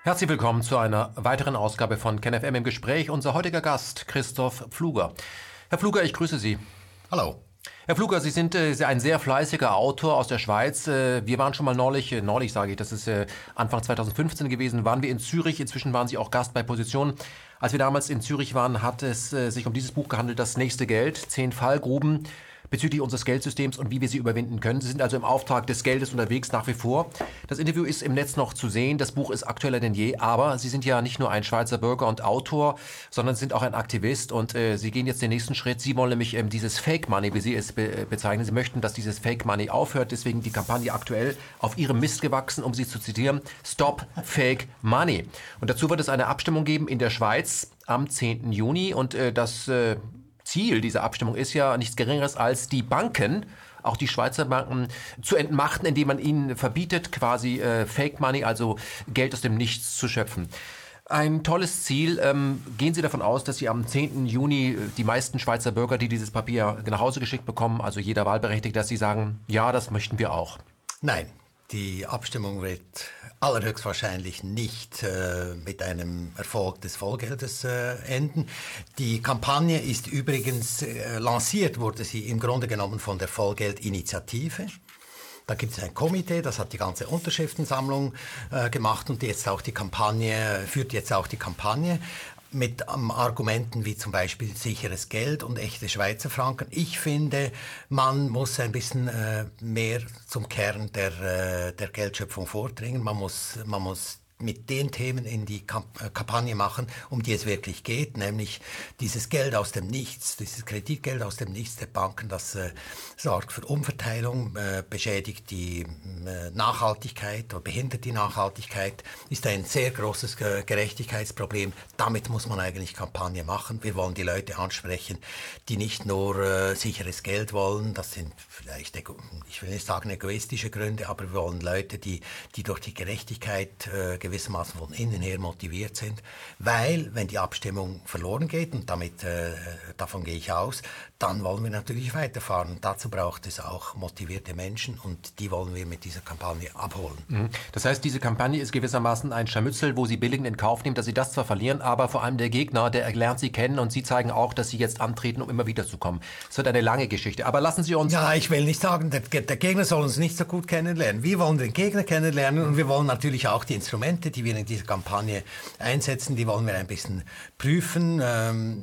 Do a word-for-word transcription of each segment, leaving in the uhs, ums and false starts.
Herzlich willkommen zu einer weiteren Ausgabe von KenFM im Gespräch. Unser heutiger Gast, Christoph Pfluger. Herr Pfluger, ich grüße Sie. Hallo. Herr Pfluger, Sie sind äh, ein sehr fleißiger Autor aus der Schweiz. Äh, wir waren schon mal neulich, äh, neulich sage ich, das ist äh, Anfang zwanzig fünfzehn gewesen, waren wir in Zürich. Inzwischen waren Sie auch Gast bei Position. Als wir damals in Zürich waren, hat es äh, sich um dieses Buch gehandelt, Das nächste Geld, zehn Fallgruben bezüglich unseres Geldsystems und wie wir sie überwinden können. Sie sind also im Auftrag des Geldes unterwegs nach wie vor. Das Interview ist im Netz noch zu sehen. Das Buch ist aktueller denn je. Aber Sie sind ja nicht nur ein Schweizer Bürger und Autor, sondern sind auch ein Aktivist. Und äh, Sie gehen jetzt den nächsten Schritt. Sie wollen nämlich ähm, dieses Fake Money, wie Sie es be- bezeichnen. Sie möchten, dass dieses Fake Money aufhört. Deswegen die Kampagne aktuell auf Ihrem Mist gewachsen, um Sie zu zitieren. Stop Fake Money. Und dazu wird es eine Abstimmung geben in der Schweiz am zehnten Juni. Und äh, das Äh, Ziel dieser Abstimmung ist ja nichts Geringeres als die Banken, auch die Schweizer Banken, zu entmachten, indem man ihnen verbietet, quasi äh, Fake Money, also Geld aus dem Nichts zu schöpfen. Ein tolles Ziel. Ähm, gehen Sie davon aus, dass Sie am zehnten Juni die meisten Schweizer Bürger, die dieses Papier nach Hause geschickt bekommen, also jeder Wahlberechtigte, dass Sie sagen, ja, das möchten wir auch? Nein, die Abstimmung wird allerhöchstwahrscheinlich nicht äh, mit einem Erfolg des Vollgeldes äh, enden. Die Kampagne ist übrigens äh, lanciert, wurde sie im Grunde genommen von der Vollgeldinitiative. Da gibt es ein Komitee, das hat die ganze Unterschriftensammlung äh, gemacht und jetzt auch die Kampagne, führt jetzt auch die Kampagne mit ähm, Argumenten wie zum Beispiel sicheres Geld und echte Schweizer Franken. Ich finde, man muss ein bisschen äh, mehr zum Kern der, äh, der Geldschöpfung vordringen. Man muss, man muss mit den Themen in die Kamp- äh, Kampagne machen, um die es wirklich geht, nämlich dieses Geld aus dem Nichts, dieses Kreditgeld aus dem Nichts der Banken, das äh, sorgt für Umverteilung, äh, beschädigt die äh, Nachhaltigkeit oder behindert die Nachhaltigkeit, ist ein sehr großes äh, Gerechtigkeitsproblem. Damit muss man eigentlich Kampagne machen. Wir wollen die Leute ansprechen, die nicht nur äh, sicheres Geld wollen, das sind vielleicht, ego- ich will nicht sagen egoistische Gründe, aber wir wollen Leute, die, die durch die Gerechtigkeit äh, gewissermaßen von innen her motiviert sind, weil, wenn die Abstimmung verloren geht, und damit äh, davon gehe ich aus, dann wollen wir natürlich weiterfahren. Und dazu braucht es auch motivierte Menschen und die wollen wir mit dieser Kampagne abholen. Das heißt, diese Kampagne ist gewissermaßen ein Scharmützel, wo Sie billigend in Kauf nehmen, dass Sie das zwar verlieren, aber vor allem der Gegner, der lernt Sie kennen und Sie zeigen auch, dass Sie jetzt antreten, um immer wieder zu kommen. Es wird eine lange Geschichte. Aber lassen Sie uns... Ja, ich will nicht sagen, der, der Gegner soll uns nicht so gut kennenlernen. Wir wollen den Gegner kennenlernen und wir wollen natürlich auch die Instrumente, die wir in dieser Kampagne einsetzen, die wollen wir ein bisschen prüfen. Ähm,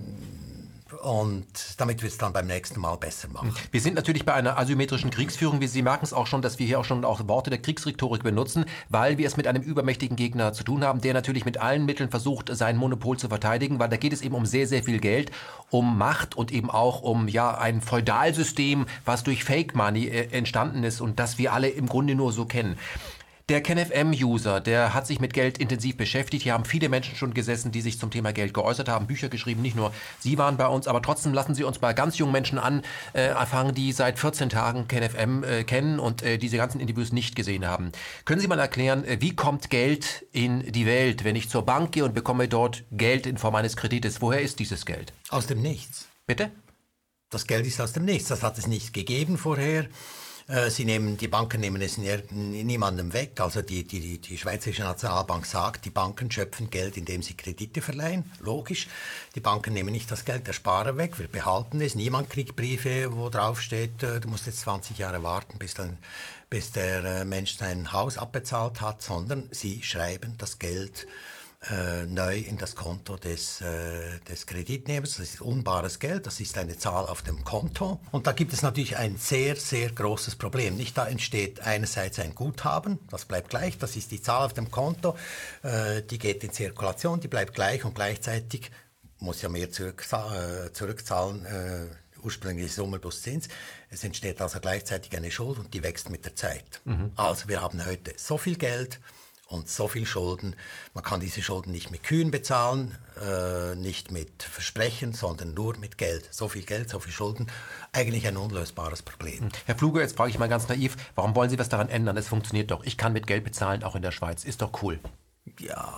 Und damit wir es dann beim nächsten Mal besser machen. Wir sind natürlich bei einer asymmetrischen Kriegsführung. Wie Sie merken es auch schon, dass wir hier auch schon auch Worte der Kriegsrhetorik benutzen, weil wir es mit einem übermächtigen Gegner zu tun haben, der natürlich mit allen Mitteln versucht, sein Monopol zu verteidigen, weil da geht es eben um sehr, sehr viel Geld, um Macht und eben auch um ja ein Feudalsystem, was durch Fake Money äh, entstanden ist und das wir alle im Grunde nur so kennen. Der KenFM-User, der hat sich mit Geld intensiv beschäftigt. Hier haben viele Menschen schon gesessen, die sich zum Thema Geld geäußert haben, Bücher geschrieben. Nicht nur Sie waren bei uns, aber trotzdem lassen Sie uns bei ganz jungen Menschen anfangen, äh, die seit vierzehn Tagen KenFM äh, kennen und äh, diese ganzen Interviews nicht gesehen haben. Können Sie mal erklären, äh, wie kommt Geld in die Welt, wenn ich zur Bank gehe und bekomme dort Geld in Form eines Kredites? Woher ist dieses Geld? Aus dem Nichts. Bitte? Das Geld ist aus dem Nichts. Das hat es nicht gegeben vorher. Sie nehmen, die Banken nehmen es niemandem weg. Also die, die, die Schweizerische Nationalbank sagt, die Banken schöpfen Geld, indem sie Kredite verleihen. Logisch. Die Banken nehmen nicht das Geld der Sparer weg. Wir behalten es. Niemand kriegt Briefe, wo drauf steht, du musst jetzt zwanzig Jahre warten, bis, dann, bis der Mensch sein Haus abbezahlt hat, sondern sie schreiben das Geld Äh, neu in das Konto des, äh, des Kreditnehmers. Das ist unbares Geld, das ist eine Zahl auf dem Konto. Und da gibt es natürlich ein sehr, sehr großes Problem. Nicht, da entsteht einerseits ein Guthaben, das bleibt gleich, das ist die Zahl auf dem Konto, äh, die geht in Zirkulation, die bleibt gleich und gleichzeitig muss ja mehr zurückzahlen, äh, zurückzahlen äh, ursprüngliche Summe plus Zins. Es entsteht also gleichzeitig eine Schuld und die wächst mit der Zeit. Mhm. Also wir haben heute so viel Geld und so viel Schulden. Man kann diese Schulden nicht mit Kühen bezahlen, äh, nicht mit Versprechen, sondern nur mit Geld. So viel Geld, so viel Schulden, eigentlich ein unlösbares Problem. Herr Pfluger, jetzt frage ich mal ganz naiv, warum wollen Sie was daran ändern? Es funktioniert doch. Ich kann mit Geld bezahlen, auch in der Schweiz. Ist doch cool. Ja,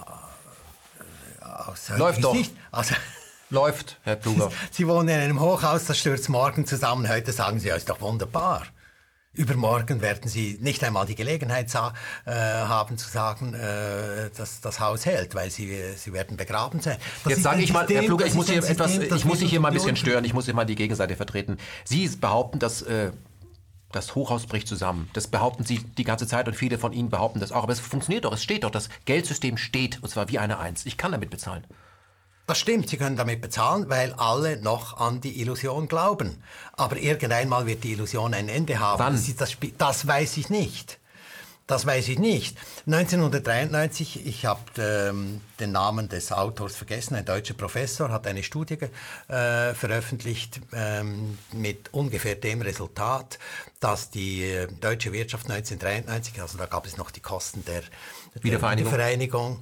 aus Läuft doch. Sicht, also Läuft, Herr Pfluger. Sie wohnen in einem Hochhaus, das stürzt morgen zusammen. Heute sagen Sie, ja, ist doch wunderbar. Übermorgen werden Sie nicht einmal die Gelegenheit sa- äh, haben zu sagen, äh, dass das Haus hält, weil Sie, Sie werden begraben sein. Das Jetzt sage ich mal, Herr Pflugger, ich muss hier etwas, System, ich muss Sie hier mal ein bisschen Union stören, ich muss hier mal die Gegenseite vertreten. Sie behaupten, dass äh, das Hochhaus bricht zusammen. Das behaupten Sie die ganze Zeit und viele von Ihnen behaupten das auch. Aber es funktioniert doch, es steht doch, das Geldsystem steht, und zwar wie eine Eins. Ich kann damit bezahlen. Das stimmt, Sie können damit bezahlen, weil alle noch an die Illusion glauben. Aber irgendeinmal wird die Illusion ein Ende haben. Wann? Das, ist das, Spiel, das weiß ich nicht. Das weiß ich nicht. neunzehnhundertdreiundneunzig, ich habe ähm, den Namen des Autors vergessen, ein deutscher Professor, hat eine Studie äh, veröffentlicht ähm, mit ungefähr dem Resultat, dass die äh, deutsche Wirtschaft neunzehnhundertdreiundneunzig, also da gab es noch die Kosten der, der Wiedervereinigung, Wiedervereinigung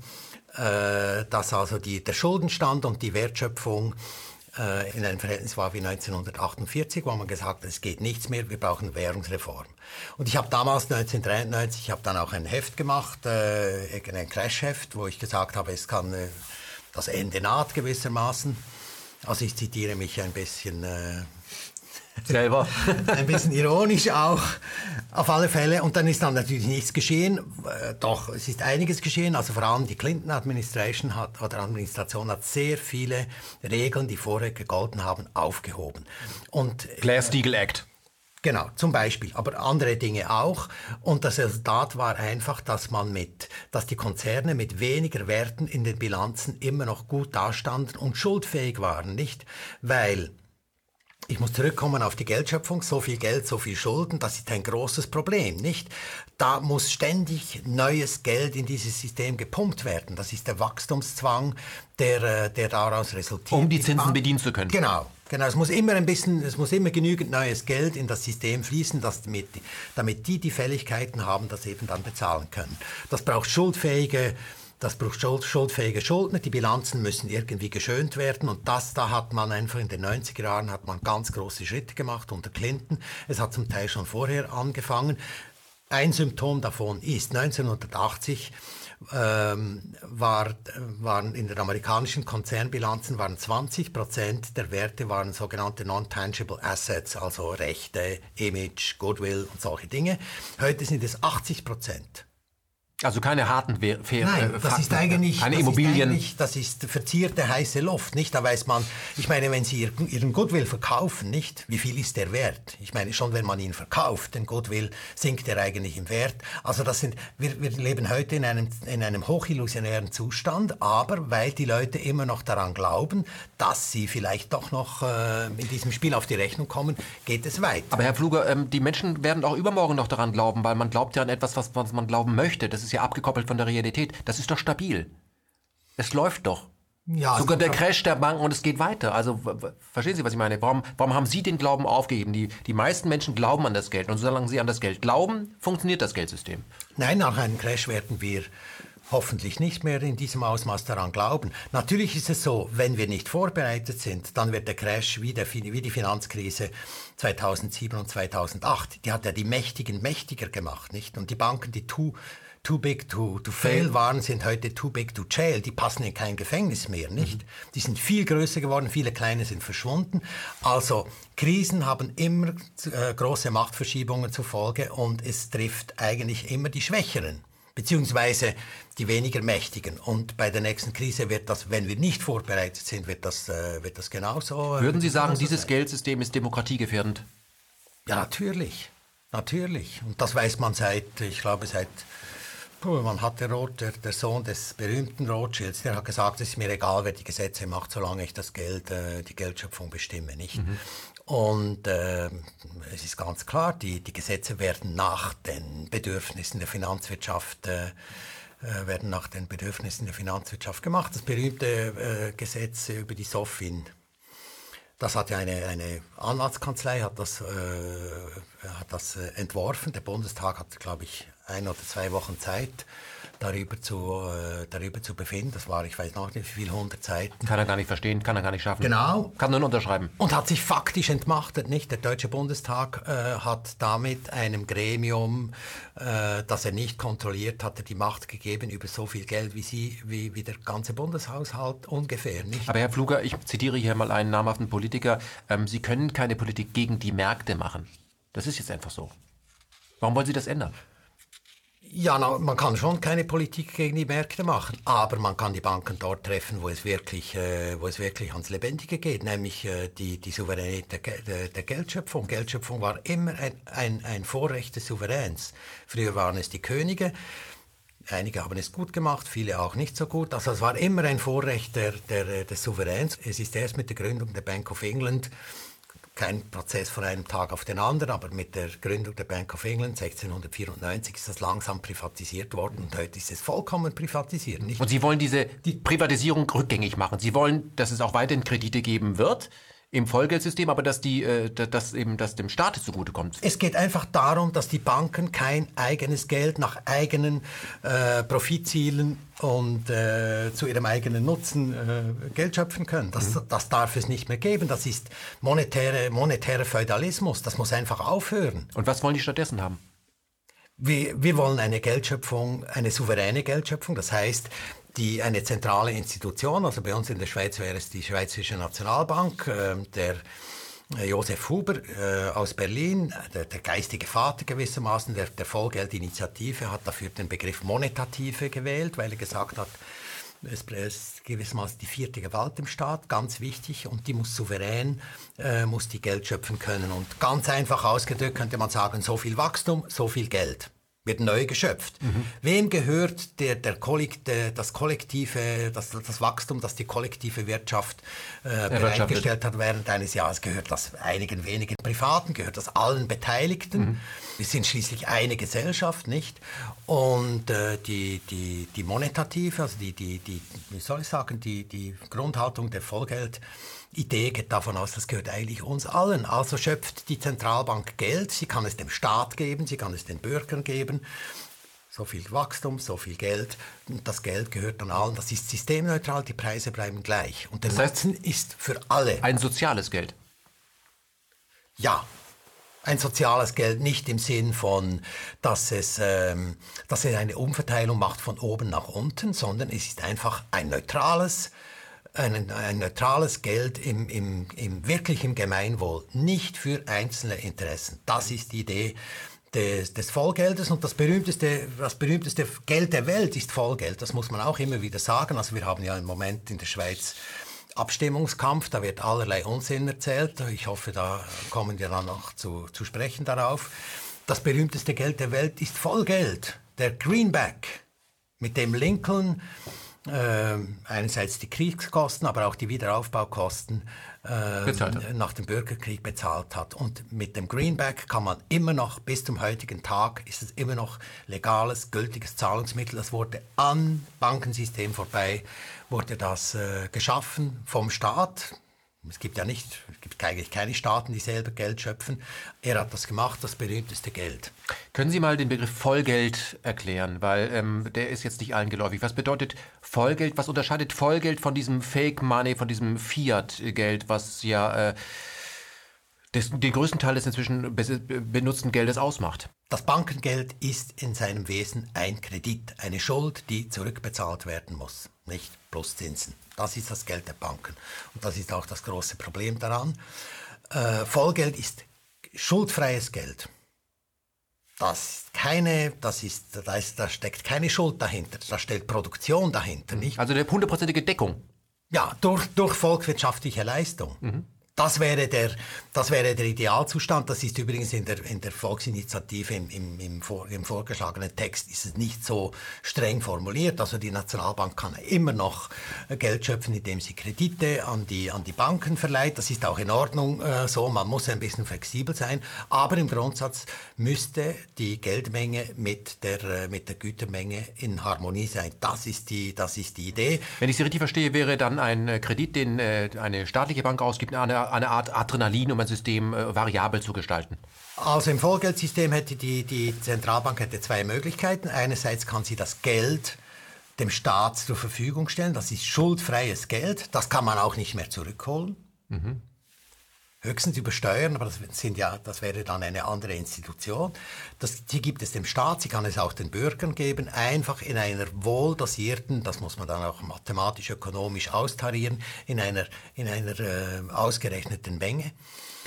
äh, dass also die, der Schuldenstand und die Wertschöpfung äh, in einem Verhältnis war wie neunzehnhundertachtundvierzig, wo man gesagt hat, es geht nichts mehr, wir brauchen Währungsreform. Und ich habe damals neunzehnhundertdreiundneunzig, ich habe dann auch ein Heft gemacht, äh, ein Crash-Heft, wo ich gesagt habe, es kann äh, das Ende naht gewissermaßen. Also ich zitiere mich ein bisschen äh, selber. Ein bisschen ironisch auch, auf alle Fälle. Und dann ist dann natürlich nichts geschehen. Äh, doch, es ist einiges geschehen. Also vor allem die Clinton-Administration hat, oder Administration hat sehr viele Regeln, die vorher gegolten haben, aufgehoben. Und Glass-Steagall-Act. Genau, zum Beispiel, aber andere Dinge auch. Und das Resultat war einfach, dass man mit, dass die Konzerne mit weniger Werten in den Bilanzen immer noch gut dastanden und schuldfähig waren, nicht? Weil ich muss zurückkommen auf die Geldschöpfung. So viel Geld, so viel Schulden, das ist ein großes Problem, nicht? Da muss ständig neues Geld in dieses System gepumpt werden. Das ist der Wachstumszwang, der, der daraus resultiert. Um die Zinsen bedienen zu können. Genau. Genau, es muss immer ein bisschen, es muss immer genügend neues Geld in das System fließen, dass damit, damit die die Fähigkeiten haben, das eben dann bezahlen können. Das braucht schuldfähige Das braucht schuldfähige Schuldner, die Bilanzen müssen irgendwie geschönt werden und das, da hat man einfach in den neunziger Jahren hat man ganz große Schritte gemacht unter Clinton. Es hat zum Teil schon vorher angefangen. Ein Symptom davon ist, neunzehnhundertachtzig ähm, war, waren in den amerikanischen Konzernbilanzen waren zwanzig Prozent der Werte waren sogenannte Non-Tangible Assets, also Rechte, Image, Goodwill und solche Dinge. Heute sind es achtzig Prozent. Also keine harten Fair, Nein, äh, das ist eigentlich, keine das Immobilien. Ist eigentlich, das ist verzierte heiße Luft, nicht? Da weiß man, ich meine, wenn Sie Ihren Goodwill verkaufen, nicht? Wie viel ist der wert? Ich meine, schon wenn man ihn verkauft, den Goodwill, sinkt er eigentlich im Wert. Also das sind, wir, wir leben heute in einem, in einem hochillusionären Zustand, aber weil die Leute immer noch daran glauben, dass sie vielleicht doch noch äh, in diesem Spiel auf die Rechnung kommen, geht es weiter. Aber Herr Pflugger, ähm, die Menschen werden auch übermorgen noch daran glauben, weil man glaubt ja an etwas, was, was man glauben möchte. Das ist ja abgekoppelt von der Realität. Das ist doch stabil. Es läuft doch. Ja, sogar der Crash der Banken und es geht weiter. Also verstehen Sie, was ich meine? Warum, warum haben Sie den Glauben aufgegeben? Die, die meisten Menschen glauben an das Geld. Und solange sie an das Geld glauben, funktioniert das Geldsystem. Nein, nach einem Crash werden wir hoffentlich nicht mehr in diesem Ausmaß daran glauben. Natürlich ist es so, wenn wir nicht vorbereitet sind, dann wird der Crash wie, der, wie die Finanzkrise zweitausendsieben und zweitausendacht, die hat ja die Mächtigen mächtiger gemacht, nicht? Und die Banken, die too, too big to, to fail waren, sind heute too big to jail. Die passen in kein Gefängnis mehr, nicht? Mhm. Die sind viel größer geworden, viele kleine sind verschwunden. Also Krisen haben immer äh, große Machtverschiebungen zur Folge und es trifft eigentlich immer die Schwächeren, beziehungsweise die weniger Mächtigen. Und bei der nächsten Krise wird das, wenn wir nicht vorbereitet sind, wird das, äh, wird das genauso. Würden Sie sagen, dieses sein. Geldsystem ist demokratiegefährdend? Ja, natürlich. Natürlich. Und das weiß man seit, ich glaube, seit, puh, man hat der, Roth, der, der Sohn des berühmten Rothschilds, der hat gesagt, es ist mir egal, wer die Gesetze macht, solange ich das Geld, äh, die Geldschöpfung bestimme, nicht? Mhm. Und äh, es ist ganz klar, die, die Gesetze werden nach den Bedürfnissen der Finanzwirtschaft äh, werden nach den Bedürfnissen der Finanzwirtschaft gemacht. Das berühmte äh, Gesetz über die SOFIN, das hat ja eine, eine Anwaltskanzlei hat das, äh, hat das äh, entworfen. Der Bundestag hat, glaube ich, ein oder zwei Wochen Zeit, darüber zu, äh, darüber zu befinden. Das war, ich weiß noch nicht, wie viel, hundert Seiten. Kann er gar nicht verstehen, kann er gar nicht schaffen. Genau. Kann nur unterschreiben. Und hat sich faktisch entmachtet, nicht? Der Deutsche Bundestag äh, hat damit einem Gremium, äh, das er nicht kontrolliert hatte, die Macht gegeben über so viel Geld wie sie, wie, wie der ganze Bundeshaushalt ungefähr, nicht? Aber Herr Pflugger, ich zitiere hier mal einen namhaften Politiker, ähm, Sie können keine Politik gegen die Märkte machen. Das ist jetzt einfach so. Warum wollen Sie das ändern? Ja, na, man kann schon keine Politik gegen die Märkte machen, aber man kann die Banken dort treffen, wo es wirklich, äh, wo es wirklich ans Lebendige geht, nämlich äh, die, die Souveränität der, der, der Geldschöpfung. Geldschöpfung war immer ein, ein, ein Vorrecht des Souveräns. Früher waren es die Könige, einige haben es gut gemacht, viele auch nicht so gut. Also es war immer ein Vorrecht der, der, des Souveräns. Es ist erst mit der Gründung der Bank of England, kein Prozess von einem Tag auf den anderen, aber mit der Gründung der Bank of England sechzehnhundertvierundneunzig ist das langsam privatisiert worden und heute ist es vollkommen privatisiert. Nicht? Und Sie wollen diese die Privatisierung rückgängig machen. Sie wollen, dass es auch weiterhin Kredite geben wird im Vollgeldsystem, aber dass, die, äh, dass eben das dem Staat zugutekommt. Es geht einfach darum, dass die Banken kein eigenes Geld nach eigenen äh, Profitzielen und äh, zu ihrem eigenen Nutzen äh, Geld schöpfen können. Das, mhm. das darf es nicht mehr geben. Das ist monetäre, monetärer Feudalismus. Das muss einfach aufhören. Und was wollen die stattdessen haben? Wir, wir wollen eine Geldschöpfung, eine souveräne Geldschöpfung. Das heißt, die, eine zentrale Institution, also bei uns in der Schweiz wäre es die Schweizerische Nationalbank, äh, der äh, Josef Huber äh, aus Berlin, der, der geistige Vater gewissermaßen der, der Vollgeldinitiative, hat dafür den Begriff Monetative gewählt, weil er gesagt hat, es ist gewissermaßen die vierte Gewalt im Staat, ganz wichtig, und die muss souverän, äh, muss die Geld schöpfen können. Und ganz einfach ausgedrückt könnte man sagen, so viel Wachstum, so viel Geld. Wird neu geschöpft. Mhm. Wem gehört der, der, der, das kollektive, das, das Wachstum, das die kollektive Wirtschaft äh, bereitgestellt hat während eines Jahres? Gehört das einigen wenigen Privaten? Gehört das allen Beteiligten? Mhm. Wir sind schließlich eine Gesellschaft, nicht? Und äh, die, die, die monetative, also die, die, die, wie soll ich sagen, die, die Grundhaltung der Vollgeld Idee geht davon aus, das gehört eigentlich uns allen. Also schöpft die Zentralbank Geld, sie kann es dem Staat geben, sie kann es den Bürgern geben. So viel Wachstum, so viel Geld. Und das Geld gehört dann allen. Das ist systemneutral, die Preise bleiben gleich. Und der das heißt, Nutzen ist für alle. Ein soziales Geld? Ja. Ein soziales Geld, nicht im Sinn von, dass es, ähm, dass es eine Umverteilung macht von oben nach unten, sondern es ist einfach ein neutrales Ein, ein neutrales Geld im, im, im wirklichen Gemeinwohl, nicht für einzelne Interessen. Das ist die Idee des, des Vollgeldes, und das berühmteste, das berühmteste Geld der Welt ist Vollgeld. Das muss man auch immer wieder sagen. Also wir haben ja im Moment in der Schweiz Abstimmungskampf, da wird allerlei Unsinn erzählt. Ich hoffe, da kommen wir dann noch zu, zu sprechen darauf. Das berühmteste Geld der Welt ist Vollgeld, der Greenback, mit dem Lincoln Äh, einerseits die Kriegskosten, aber auch die Wiederaufbaukosten äh, nach dem Bürgerkrieg bezahlt hat. Und mit dem Greenback kann man immer noch, bis zum heutigen Tag, ist es immer noch legales, gültiges Zahlungsmittel. Das wurde am Bankensystem vorbei, wurde das äh, geschaffen vom Staat. Es gibt ja nicht, es gibt eigentlich keine Staaten, die selber Geld schöpfen. Er hat das gemacht, das berühmteste Geld. Können Sie mal den Begriff Vollgeld erklären, weil ähm, der ist jetzt nicht allen geläufig. Was bedeutet Vollgeld? Was unterscheidet Vollgeld von diesem Fake Money, von diesem Fiat-Geld, was ja äh, des, den größten Teil des inzwischen benutzten Geldes ausmacht? Das Bankengeld ist in seinem Wesen ein Kredit, eine Schuld, die zurückbezahlt werden muss, nicht plus Zinsen. Das ist das Geld der Banken. Und das ist auch das große Problem daran. Äh, Vollgeld ist schuldfreies Geld. Das ist keine, das ist, da, ist, da steckt keine Schuld dahinter. Da steckt Produktion dahinter, nicht? Also eine hundertprozentige Deckung. Ja, durch, durch volkswirtschaftliche Leistung. Mhm. Das wäre der, das wäre der Idealzustand. Das ist übrigens in der, in der Volksinitiative im, im, im, vor, im vorgeschlagenen Text ist es nicht so streng formuliert. Also die Nationalbank kann immer noch Geld schöpfen, indem sie Kredite an die, an die Banken verleiht. Das ist auch in Ordnung äh, so. Man muss ein bisschen flexibel sein. Aber im Grundsatz müsste die Geldmenge mit der, äh, mit der Gütermenge in Harmonie sein. Das ist die, das ist die Idee. Wenn ich Sie richtig verstehe, wäre dann ein Kredit, den äh, eine staatliche Bank ausgibt, eine eine Art Adrenalin, um ein System äh, variabel zu gestalten? Also im Vollgeldsystem hätte die, die Zentralbank hätte zwei Möglichkeiten. Einerseits kann sie das Geld dem Staat zur Verfügung stellen. Das ist schuldfreies Geld. Das kann man auch nicht mehr zurückholen. Mhm. Höchstens über Steuern, aber das, sind ja, das wäre dann eine andere Institution. Das, die gibt es dem Staat, sie kann es auch den Bürgern geben, einfach in einer wohldosierten, das muss man dann auch mathematisch, ökonomisch austarieren, in einer, in einer äh, ausgerechneten Menge.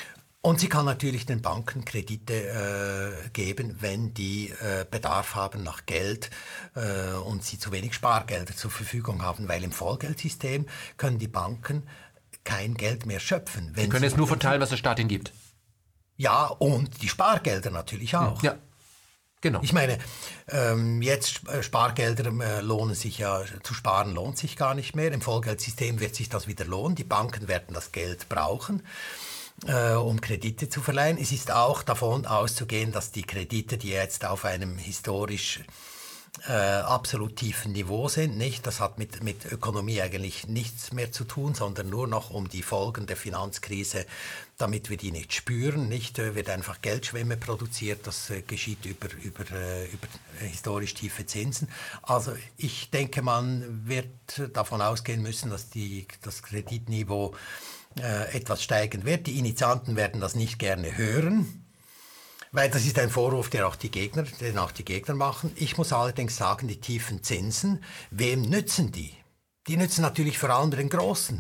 Und sie kann natürlich den Banken Kredite äh, geben, wenn die äh, Bedarf haben nach Geld äh, und sie zu wenig Spargelder zur Verfügung haben, weil im Vollgeldsystem können die Banken kein Geld mehr schöpfen. Wenn sie können es nur verteilen, was der Staat ihnen gibt. Ja, und die Spargelder natürlich auch. Ja. Genau. Ich meine, ähm, jetzt Spargelder äh, lohnen sich ja, zu sparen lohnt sich gar nicht mehr. Im Vollgeldsystem wird sich das wieder lohnen. Die Banken werden das Geld brauchen, äh, um Kredite zu verleihen. Es ist auch davon auszugehen, dass die Kredite, die jetzt auf einem historisch äh, absolut tiefen Niveau sind, nicht, das hat mit, mit Ökonomie eigentlich nichts mehr zu tun, sondern nur noch um die Folgen der Finanzkrise, damit wir die nicht spüren, nicht, äh, wird einfach Geldschwemme produziert, das äh, geschieht über, über, äh, über historisch tiefe Zinsen. Also ich denke, man wird davon ausgehen müssen, dass die, das Kreditniveau äh, etwas steigen wird. Die Initianten werden das nicht gerne hören, weil das ist ein Vorwurf, der auch die Gegner, den auch die Gegner machen. Ich muss allerdings sagen, die tiefen Zinsen, wem nützen die? Die nützen natürlich vor allem den Großen.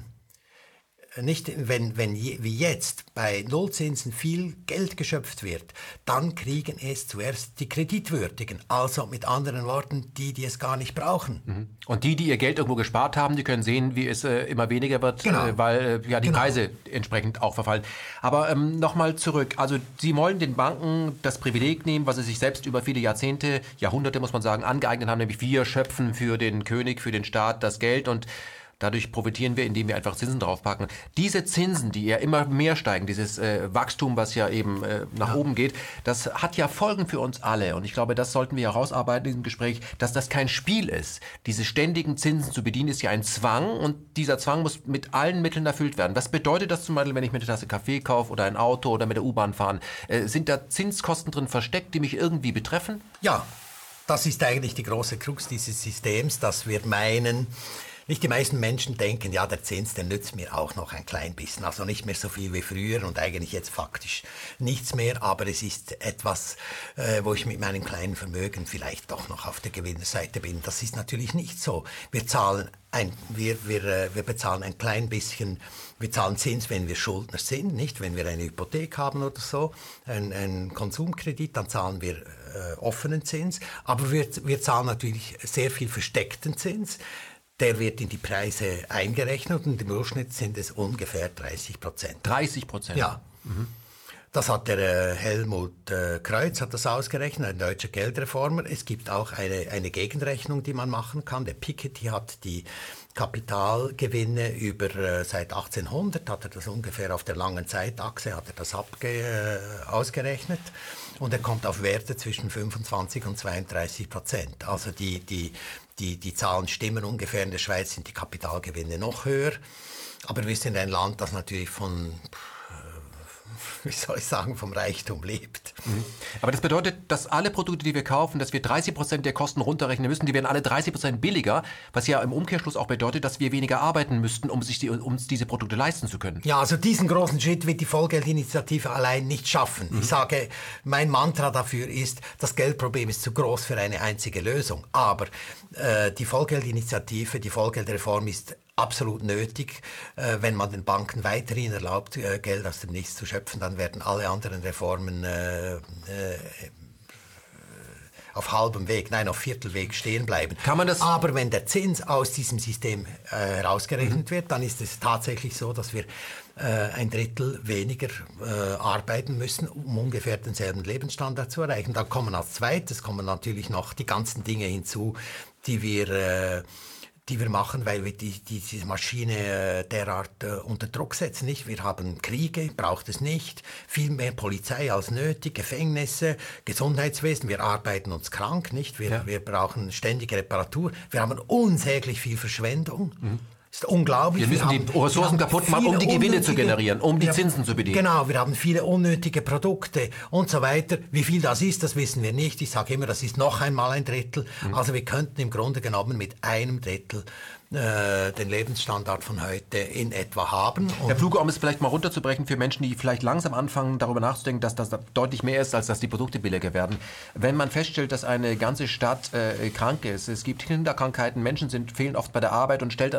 Nicht, wenn, wenn wie jetzt bei Nullzinsen viel Geld geschöpft wird, dann kriegen es zuerst die Kreditwürdigen. Also mit anderen Worten, die, die es gar nicht brauchen. Und die, die ihr Geld irgendwo gespart haben, die können sehen, wie es äh, immer weniger wird, genau. äh, weil äh, ja die genau. Preise entsprechend auch verfallen. Aber ähm, nochmal zurück. Also Sie wollen den Banken das Privileg nehmen, was sie sich selbst über viele Jahrzehnte, Jahrhunderte muss man sagen, angeeignet haben, nämlich wir schöpfen für den König, für den Staat das Geld und dadurch profitieren wir, indem wir einfach Zinsen draufpacken. Diese Zinsen, die ja immer mehr steigen, dieses äh, Wachstum, was ja eben äh, nach ja. oben geht, das hat ja Folgen für uns alle. Und ich glaube, das sollten wir herausarbeiten in diesem Gespräch, dass das kein Spiel ist. Diese ständigen Zinsen zu bedienen, ist ja ein Zwang und dieser Zwang muss mit allen Mitteln erfüllt werden. Was bedeutet das zum Beispiel, wenn ich mir eine Tasse Kaffee kaufe oder ein Auto oder mit der U-Bahn fahren? Äh, sind da Zinskosten drin versteckt, die mich irgendwie betreffen? Ja, das ist eigentlich die große Krux dieses Systems, dass wir meinen, nicht die meisten Menschen denken, ja, der Zins, der nützt mir auch noch ein klein bisschen, also nicht mehr so viel wie früher und eigentlich jetzt faktisch nichts mehr, aber es ist etwas, äh, wo ich mit meinem kleinen Vermögen vielleicht doch noch auf der Gewinnerseite bin. Das ist natürlich nicht so. Wir zahlen ein, wir, wir, äh, wir bezahlen ein klein bisschen, wir zahlen Zins, wenn wir Schuldner sind, nicht, wenn wir eine Hypothek haben oder so, ein, ein Konsumkredit, dann zahlen wir äh, offenen Zins, aber wir, wir zahlen natürlich sehr viel versteckten Zins. Der wird in die Preise eingerechnet und im Durchschnitt sind es ungefähr dreißig Prozent. dreißig Prozent? Ja. Mhm. Das hat der äh, Helmut äh, Kreuz hat das ausgerechnet, ein deutscher Geldreformer. Es gibt auch eine, eine Gegenrechnung, die man machen kann. Der Piketty hat die Kapitalgewinne über äh, seit achtzehnhundert, hat er das ungefähr auf der langen Zeitachse, hat er das abge, äh, ausgerechnet. Und er kommt auf Werte zwischen fünfundzwanzig und zweiunddreißig Prozent. Also die, die, die, die Zahlen stimmen ungefähr. In der Schweiz sind die Kapitalgewinne noch höher. Aber wir sind ein Land, das natürlich von, wie soll ich sagen, vom Reichtum lebt. Mhm. Aber das bedeutet, dass alle Produkte, die wir kaufen, dass wir dreißig Prozent der Kosten runterrechnen müssen, die werden alle dreißig Prozent billiger, was ja im Umkehrschluss auch bedeutet, dass wir weniger arbeiten müssten, um sich die, um uns diese Produkte leisten zu können. Ja, also diesen großen Schritt wird die Vollgeldinitiative allein nicht schaffen. Mhm. Ich sage, mein Mantra dafür ist, das Geldproblem ist zu groß für eine einzige Lösung. Aber äh, die Vollgeldinitiative, die Vollgeldreform ist absolut nötig. Äh, wenn man den Banken weiterhin erlaubt, äh, Geld aus dem Nichts zu schöpfen, dann werden alle anderen Reformen äh, äh, auf halbem Weg, nein, auf Viertelweg stehen bleiben. Kann man das? Aber wenn der Zins aus diesem System äh, herausgerechnet mhm. wird, dann ist es tatsächlich so, dass wir äh, ein Drittel weniger äh, arbeiten müssen, um ungefähr denselben Lebensstandard zu erreichen. Dann kommen als zweites kommen natürlich noch die ganzen Dinge hinzu, die wir äh, die wir machen, weil wir die, die, diese Maschine äh, derart äh, unter Druck setzen. Nicht? Wir haben Kriege, braucht es nicht, viel mehr Polizei als nötig, Gefängnisse, Gesundheitswesen, wir arbeiten uns krank, nicht? Wir, ja. wir brauchen ständige Reparatur, wir haben unsäglich viel Verschwendung. Mhm. Das ist unglaublich. Wir müssen wir die haben, Ressourcen kaputt machen, um die Gewinne zu generieren, um die Zinsen zu bedienen. Genau, wir haben viele unnötige Produkte und so weiter. Wie viel das ist, das wissen wir nicht. Ich sage immer, das ist noch einmal ein Drittel. Mhm. Also wir könnten im Grunde genommen mit einem Drittel äh, den Lebensstandard von heute in etwa haben. Und Herr Pfluger, um es vielleicht mal runterzubrechen für Menschen, die vielleicht langsam anfangen, darüber nachzudenken, dass das deutlich mehr ist, als dass die Produkte billiger werden. Wenn man feststellt, dass eine ganze Stadt äh, krank ist, es gibt Kinderkrankheiten, Menschen sind, fehlen oft bei der Arbeit und stellt dann irgendwie fest,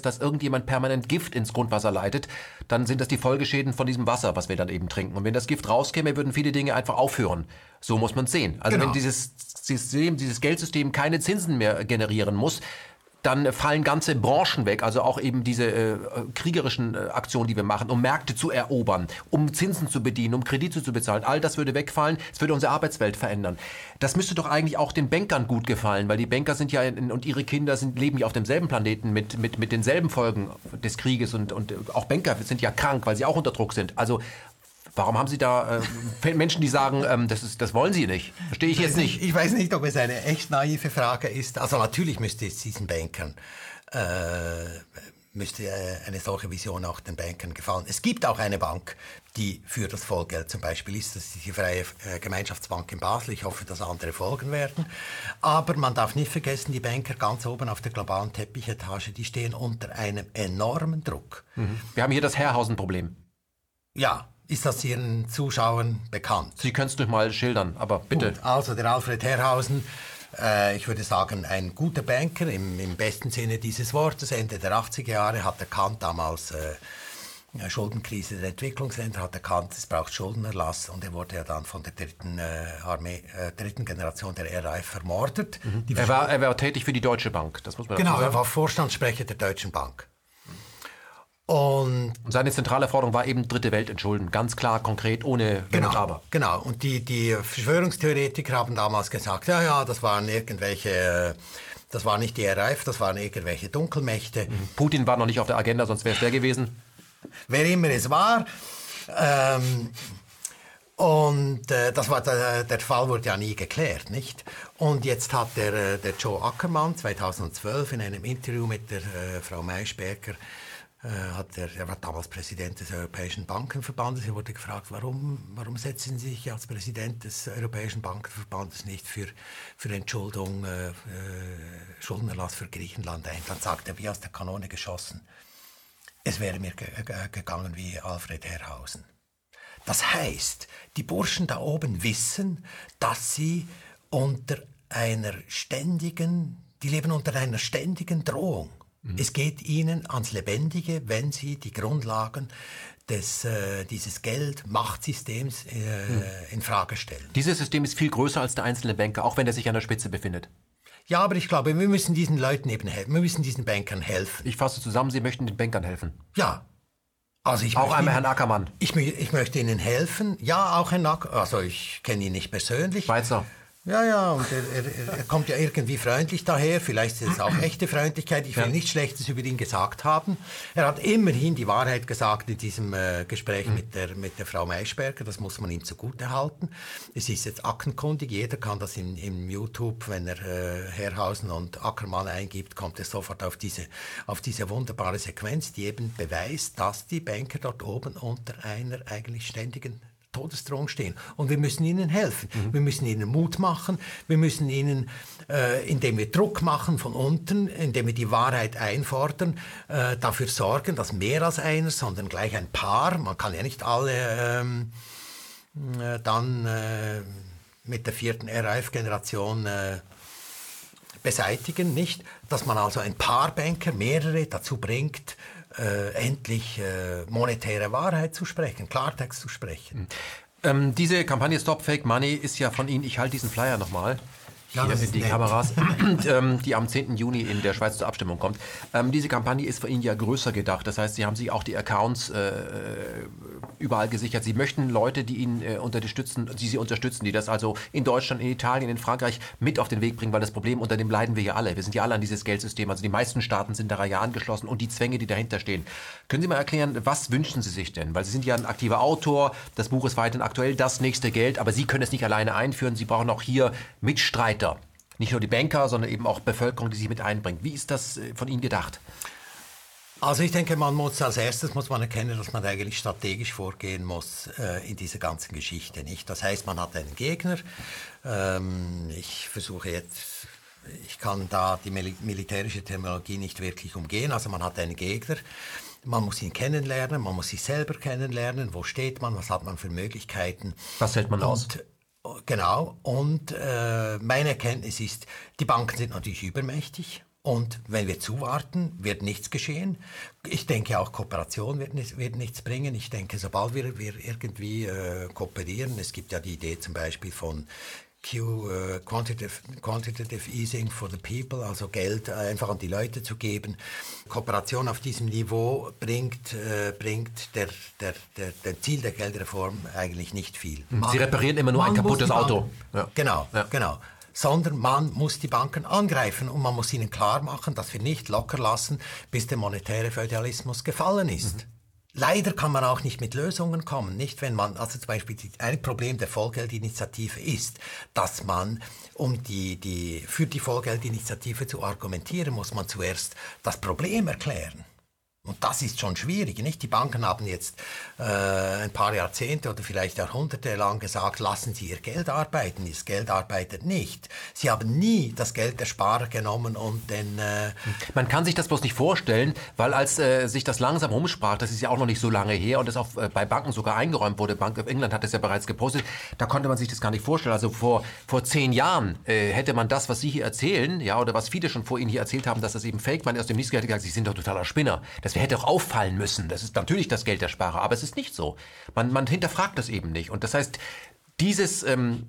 dass irgendjemand permanent Gift ins Grundwasser leitet, dann sind das die Folgeschäden von diesem Wasser, was wir dann eben trinken. Und wenn das Gift rauskäme, würden viele Dinge einfach aufhören. So muss man es sehen. Also genau. wenn dieses System, dieses Geldsystem keine Zinsen mehr generieren muss, dann fallen ganze Branchen weg, also auch eben diese äh, kriegerischen äh, Aktionen, die wir machen, um Märkte zu erobern, um Zinsen zu bedienen, um Kredite zu bezahlen. All das würde wegfallen, es würde unsere Arbeitswelt verändern. Das müsste doch eigentlich auch den Bankern gut gefallen, weil die Banker sind ja in, und ihre Kinder sind, leben ja auf demselben Planeten mit, mit, mit denselben Folgen des Krieges und, und auch Banker sind ja krank, weil sie auch unter Druck sind. Also warum haben Sie da äh, Menschen, die sagen, ähm, das, ist, das wollen Sie nicht? Verstehe ich jetzt nicht. Ich, ich weiß nicht, ob es eine echt naive Frage ist. Also natürlich müsste es diesen Bankern, äh, müsste eine solche Vision auch den Bankern gefallen. Es gibt auch eine Bank, die für das Vollgeld zum Beispiel ist. Das ist die Freie Gemeinschaftsbank in Basel. Ich hoffe, dass andere folgen werden. Aber man darf nicht vergessen, die Banker ganz oben auf der globalen Teppichetage, die stehen unter einem enormen Druck. Mhm. Wir haben hier das Herrhausen-Problem. Ja. Ist das Ihren Zuschauern bekannt? Sie können es doch mal schildern, aber bitte. Gut, also der Alfred Herrhausen, äh, ich würde sagen, ein guter Banker im, im besten Sinne dieses Wortes. Ende der achtziger Jahre hat erkannt, damals äh, Schuldenkrise der Entwicklungsländer, hat erkannt, es braucht Schuldenerlass und er wurde ja dann von der dritten, äh, Armee, äh, dritten Generation der R A F vermordet. Mhm. Er, war, er war tätig für die Deutsche Bank, das muss man Genau, dazu sagen. Er war Vorstandssprecher der Deutschen Bank. Und, und seine zentrale Forderung war eben dritte Welt entschulden. Ganz klar, konkret, ohne Wenn genau, und Aber. Genau. Und die, die Verschwörungstheoretiker haben damals gesagt, ja, ja, das waren irgendwelche, das war nicht die R A F, das waren irgendwelche Dunkelmächte. Putin war noch nicht auf der Agenda, sonst wäre es der gewesen. Wer immer es war. Ähm, und äh, das war der, der Fall wurde ja nie geklärt, nicht? Und jetzt hat der, der Joe Ackermann zweitausendzwölf in einem Interview mit der äh, Frau Maischberger Hat er, er war damals Präsident des Europäischen Bankenverbandes. Er wurde gefragt, warum, warum setzen Sie sich als Präsident des Europäischen Bankenverbandes nicht für, für Entschuldung, äh, Schuldenerlass für Griechenland ein? Dann sagt er, wie aus der Kanone geschossen, es wäre mir ge ge gegangen wie Alfred Herrhausen. Das heißt, die Burschen da oben wissen, dass sie unter einer ständigen, die leben unter einer ständigen Drohung. Es geht ihnen ans Lebendige, wenn sie die Grundlagen des, äh, dieses Geld-Machtsystems äh, mhm. in Frage stellen. Dieses System ist viel größer als der einzelne Banker, auch wenn er sich an der Spitze befindet. Ja, aber ich glaube, wir müssen diesen Leuten eben helfen. Wir müssen diesen Bankern helfen. Ich fasse zusammen, Sie möchten den Bankern helfen. Ja. Also ich auch einmal Herrn Ackermann. Ich, ich möchte Ihnen helfen. Ja, auch Herrn Ackermann. Also ich kenne ihn nicht persönlich. Schweizer. Ja, ja, und er, er, er kommt ja irgendwie freundlich daher, vielleicht ist es auch echte Freundlichkeit, ich will ja. nichts Schlechtes über ihn gesagt haben. Er hat immerhin die Wahrheit gesagt in diesem äh, Gespräch mhm. mit, der, mit der Frau Maischberger, das muss man ihm zugute halten. Es ist jetzt aktenkundig, jeder kann das im, im YouTube, wenn er äh, Herrhausen und Ackermann eingibt, kommt er sofort auf diese, auf diese wunderbare Sequenz, die eben beweist, dass die Banker dort oben unter einer eigentlich ständigen Todesdrohung stehen. Und wir müssen ihnen helfen. Mhm. Wir müssen ihnen Mut machen. Wir müssen ihnen, äh, indem wir Druck machen von unten, indem wir die Wahrheit einfordern, äh, dafür sorgen, dass mehr als einer, sondern gleich ein paar, man kann ja nicht alle ähm, äh, dann äh, mit der vierten R A F-Generation äh, beseitigen, nicht? Dass man also ein paar Banker, mehrere dazu bringt, Äh, endlich äh, monetäre Wahrheit zu sprechen, Klartext zu sprechen. Ähm, diese Kampagne Stop Fake Money ist ja von Ihnen, ich halte diesen Flyer nochmal, ja, hier in die nett. Kameras, ähm, die am zehnten Juni in der Schweiz zur Abstimmung kommt. Ähm, diese Kampagne ist für ihn ja größer gedacht. Das heißt, Sie haben sich auch die Accounts äh, überall gesichert. Sie möchten Leute, die ihn äh, unterstützen, die Sie unterstützen, die das also in Deutschland, in Italien, in Frankreich mit auf den Weg bringen, weil das Problem, unter dem leiden wir ja alle. Wir sind ja alle an dieses Geldsystem. Also die meisten Staaten sind daran ja angeschlossen und die Zwänge, die dahinter stehen. Können Sie mal erklären, was wünschen Sie sich denn? Weil Sie sind ja ein aktiver Autor, das Buch ist weiterhin aktuell, das nächste Geld, aber Sie können es nicht alleine einführen. Sie brauchen auch hier Mitstreiter. Nicht nur die Banker, sondern eben auch Bevölkerung, die sich mit einbringt. Wie ist das von Ihnen gedacht? Also ich denke, man muss als erstes muss man erkennen, dass man eigentlich strategisch vorgehen muss äh, in dieser ganzen Geschichte. Nicht? Das heißt, man hat einen Gegner. Ähm, ich versuche jetzt, ich kann da die mil- militärische Terminologie nicht wirklich umgehen. Also man hat einen Gegner. Man muss ihn kennenlernen, man muss sich selber kennenlernen. Wo steht man? Was hat man für Möglichkeiten? Was hält man Und, aus? Genau, und äh, meine Erkenntnis ist, die Banken sind natürlich übermächtig Und wenn wir zuwarten, wird nichts geschehen. Ich denke, auch Kooperation wird, nicht, wird nichts bringen. Ich denke, sobald wir, wir irgendwie äh, kooperieren, es gibt ja die Idee zum Beispiel von Q, äh, Quantitative, Quantitative Easing for the People, also Geld einfach an die Leute zu geben. Kooperation auf diesem Niveau bringt, äh, bringt der, der, der, der Ziel der Geldreform eigentlich nicht viel. Man, Sie reparieren immer nur ein kaputtes Auto. Ja. Genau, ja. genau. Sondern man muss die Banken angreifen und man muss ihnen klar machen, dass wir nicht locker lassen, bis der monetäre Feudalismus gefallen ist. Mhm. Leider kann man auch nicht mit Lösungen kommen, nicht wenn man, also zum Beispiel ein Problem der Vollgeldinitiative ist, dass man, um die, die, für die Vollgeldinitiative zu argumentieren, muss man zuerst das Problem erklären. Und das ist schon schwierig, nicht? Die Banken haben jetzt äh, ein paar Jahrzehnte oder vielleicht Jahrhunderte lang gesagt, lassen Sie Ihr Geld arbeiten. Ihr Geld arbeitet nicht. Sie haben nie das Geld der Sparer genommen und den... Äh Man kann sich das bloß nicht vorstellen, weil als äh, sich das langsam rumsprach, das ist ja auch noch nicht so lange her und das auch äh, bei Banken sogar eingeräumt wurde, Bank of England hat es ja bereits gepostet, da konnte man sich das gar nicht vorstellen. Also vor, vor zehn Jahren äh, hätte man das, was Sie hier erzählen, ja, oder was viele schon vor Ihnen hier erzählt haben, dass das eben fake, man aus dem Nichts hätte gesagt, Sie sind doch totaler Spinner. Das hätte auch auffallen müssen. Das ist natürlich das Geld der Sparer, aber es ist nicht so. Man, man hinterfragt das eben nicht. Und das heißt, dieses ähm,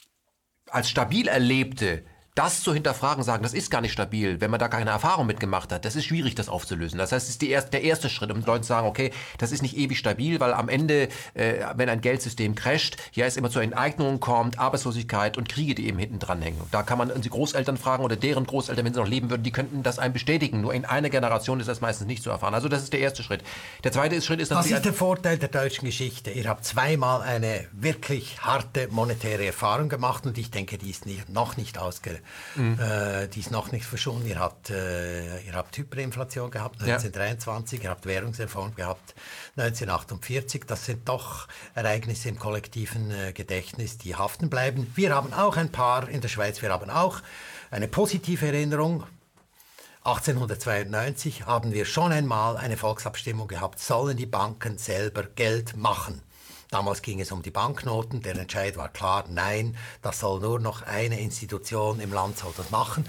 als stabil Erlebte, das zu hinterfragen, sagen, das ist gar nicht stabil, wenn man da keine Erfahrung mitgemacht hat, das ist schwierig, das aufzulösen. Das heißt, es ist die erste, der erste Schritt, um den Leuten zu sagen, okay, das ist nicht ewig stabil, weil am Ende, äh, wenn ein Geldsystem crasht, ja, es immer zu Enteignungen kommt, Arbeitslosigkeit und Kriege, die eben hinten dran hängen. Da kann man die Großeltern fragen oder deren Großeltern, wenn sie noch leben würden, die könnten das einem bestätigen. Nur in einer Generation ist das meistens nicht zu erfahren. Also das ist der erste Schritt. Der zweite Schritt ist natürlich... Das ist der Vorteil der deutschen Geschichte. Ihr habt zweimal eine wirklich harte monetäre Erfahrung gemacht und ich denke, die ist nicht, noch nicht ausge... Mhm. Äh, die ist noch nicht verschwunden. Ihr habt, äh, ihr habt Hyperinflation gehabt neunzehnhundertdreiundzwanzig, ja. Ihr habt Währungsreform gehabt neunzehnhundertachtundvierzig. Das sind doch Ereignisse im kollektiven äh, Gedächtnis, die haften bleiben. Wir haben auch ein paar in der Schweiz, wir haben auch eine positive Erinnerung. achtzehnhundertzweiundneunzig haben wir schon einmal eine Volksabstimmung gehabt, sollen die Banken selber Geld machen? Damals ging es um die Banknoten, der Entscheid war klar, nein, das soll nur noch eine Institution im Land soll das machen.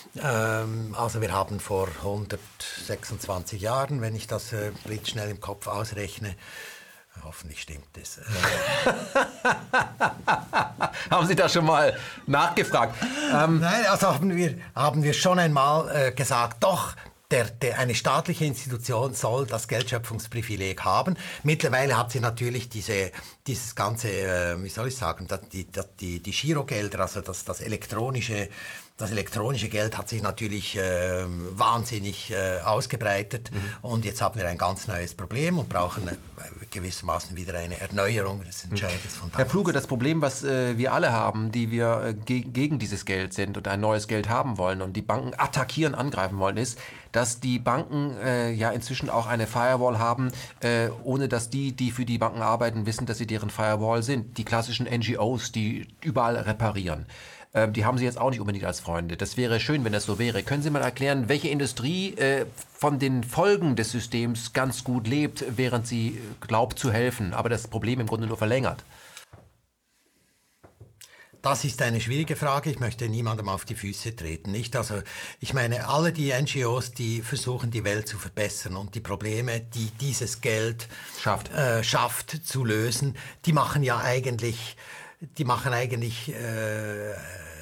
Ähm, also wir haben vor hundertsechsundzwanzig Jahren, wenn ich das äh, blitzschnell im Kopf ausrechne, hoffentlich stimmt es. Äh haben Sie da schon mal nachgefragt? Ähm nein, also haben wir, haben wir schon einmal äh, gesagt, doch, Der, der, eine staatliche Institution soll das Geldschöpfungsprivileg haben. Mittlerweile hat sie natürlich diese, dieses ganze, äh, wie soll ich sagen, die, die, die Girogelder, also das, das elektronische, das elektronische Geld hat sich natürlich äh, wahnsinnig äh, ausgebreitet. Mhm. Und jetzt haben wir ein ganz neues Problem und brauchen äh, gewissermaßen wieder eine Erneuerung des Entscheides von damals. Herr Pfluger, das Problem, was äh, wir alle haben, die wir äh, ge- gegen dieses Geld sind und ein neues Geld haben wollen und die Banken attackieren, angreifen wollen, ist, dass die Banken äh, ja inzwischen auch eine Firewall haben, äh, ohne dass die, die für die Banken arbeiten, wissen, dass sie deren Firewall sind. Die klassischen N G Os, die überall reparieren. Äh, die haben sie jetzt auch nicht unbedingt als Freunde. Das wäre schön, wenn das so wäre. Können Sie mal erklären, welche Industrie äh, von den Folgen des Systems ganz gut lebt, während sie glaubt zu helfen, aber das Problem im Grunde nur verlängert? Das ist eine schwierige Frage. Ich möchte niemandem auf die Füße treten, nicht? Also, ich meine, alle die N G Os, die versuchen, die Welt zu verbessern und die Probleme, die dieses Geld schafft, äh, schafft zu lösen, die machen ja eigentlich, die machen eigentlich, äh,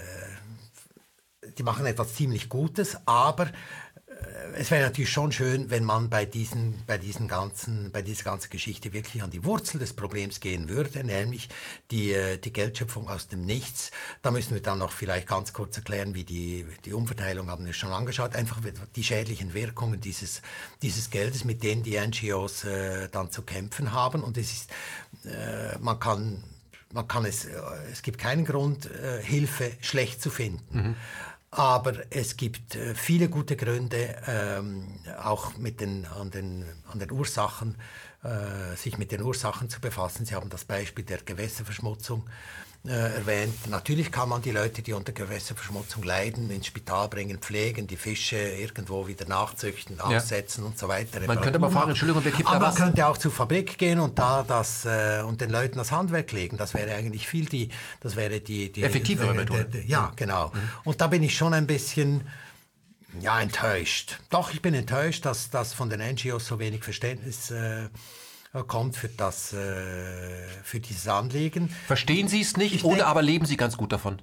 die machen etwas ziemlich Gutes, aber es wäre natürlich schon schön, wenn man bei diesen, bei diesen ganzen, bei dieser ganzen Geschichte wirklich an die Wurzel des Problems gehen würde, nämlich die, die Geldschöpfung aus dem Nichts. Da müssen wir dann noch vielleicht ganz kurz erklären, wie die, die Umverteilung haben wir schon angeschaut, einfach die schädlichen Wirkungen dieses, dieses Geldes, mit denen die N G Os äh, dann zu kämpfen haben. Und es ist, äh, man kann, man kann es, es gibt keinen Grund, äh, Hilfe schlecht zu finden. Mhm. Aber es gibt äh, viele gute Gründe, ähm, auch mit den, an, den, an den Ursachen, äh, sich mit den Ursachen zu befassen. Sie haben das Beispiel der Gewässerverschmutzung äh, erwähnt. Natürlich kann man die Leute, die unter Gewässerverschmutzung leiden, ins Spital bringen, pflegen, die Fische irgendwo wieder nachzüchten, ja. aussetzen und so weiter. Man könnte aber fragen, Entschuldigung, wer kippt da was? Aber man könnte auch zur Fabrik gehen und da das äh, und den Leuten das Handwerk legen. Das wäre eigentlich viel die, das wäre die, die effektivere Methode. Ja, genau. Mhm. Und da bin ich schon ein bisschen Ja, enttäuscht. Doch, ich bin enttäuscht, dass, dass von den N G Os so wenig Verständnis äh, kommt für, das, äh, für dieses Anliegen. Verstehen Sie es nicht, Ich oder denk- aber leben Sie ganz gut davon?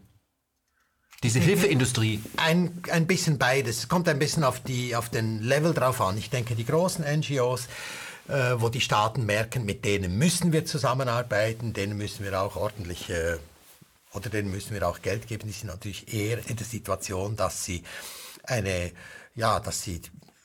Diese Hilfeindustrie. Ein, ein bisschen beides. Es kommt ein bisschen auf, die, auf den Level drauf an. Ich denke, die großen N G Os, äh, wo die Staaten merken, mit denen müssen wir zusammenarbeiten, denen müssen wir auch ordentlich, äh, oder denen müssen wir auch Geld geben, die sind natürlich eher in der Situation, dass sie eine, ja, dass sie,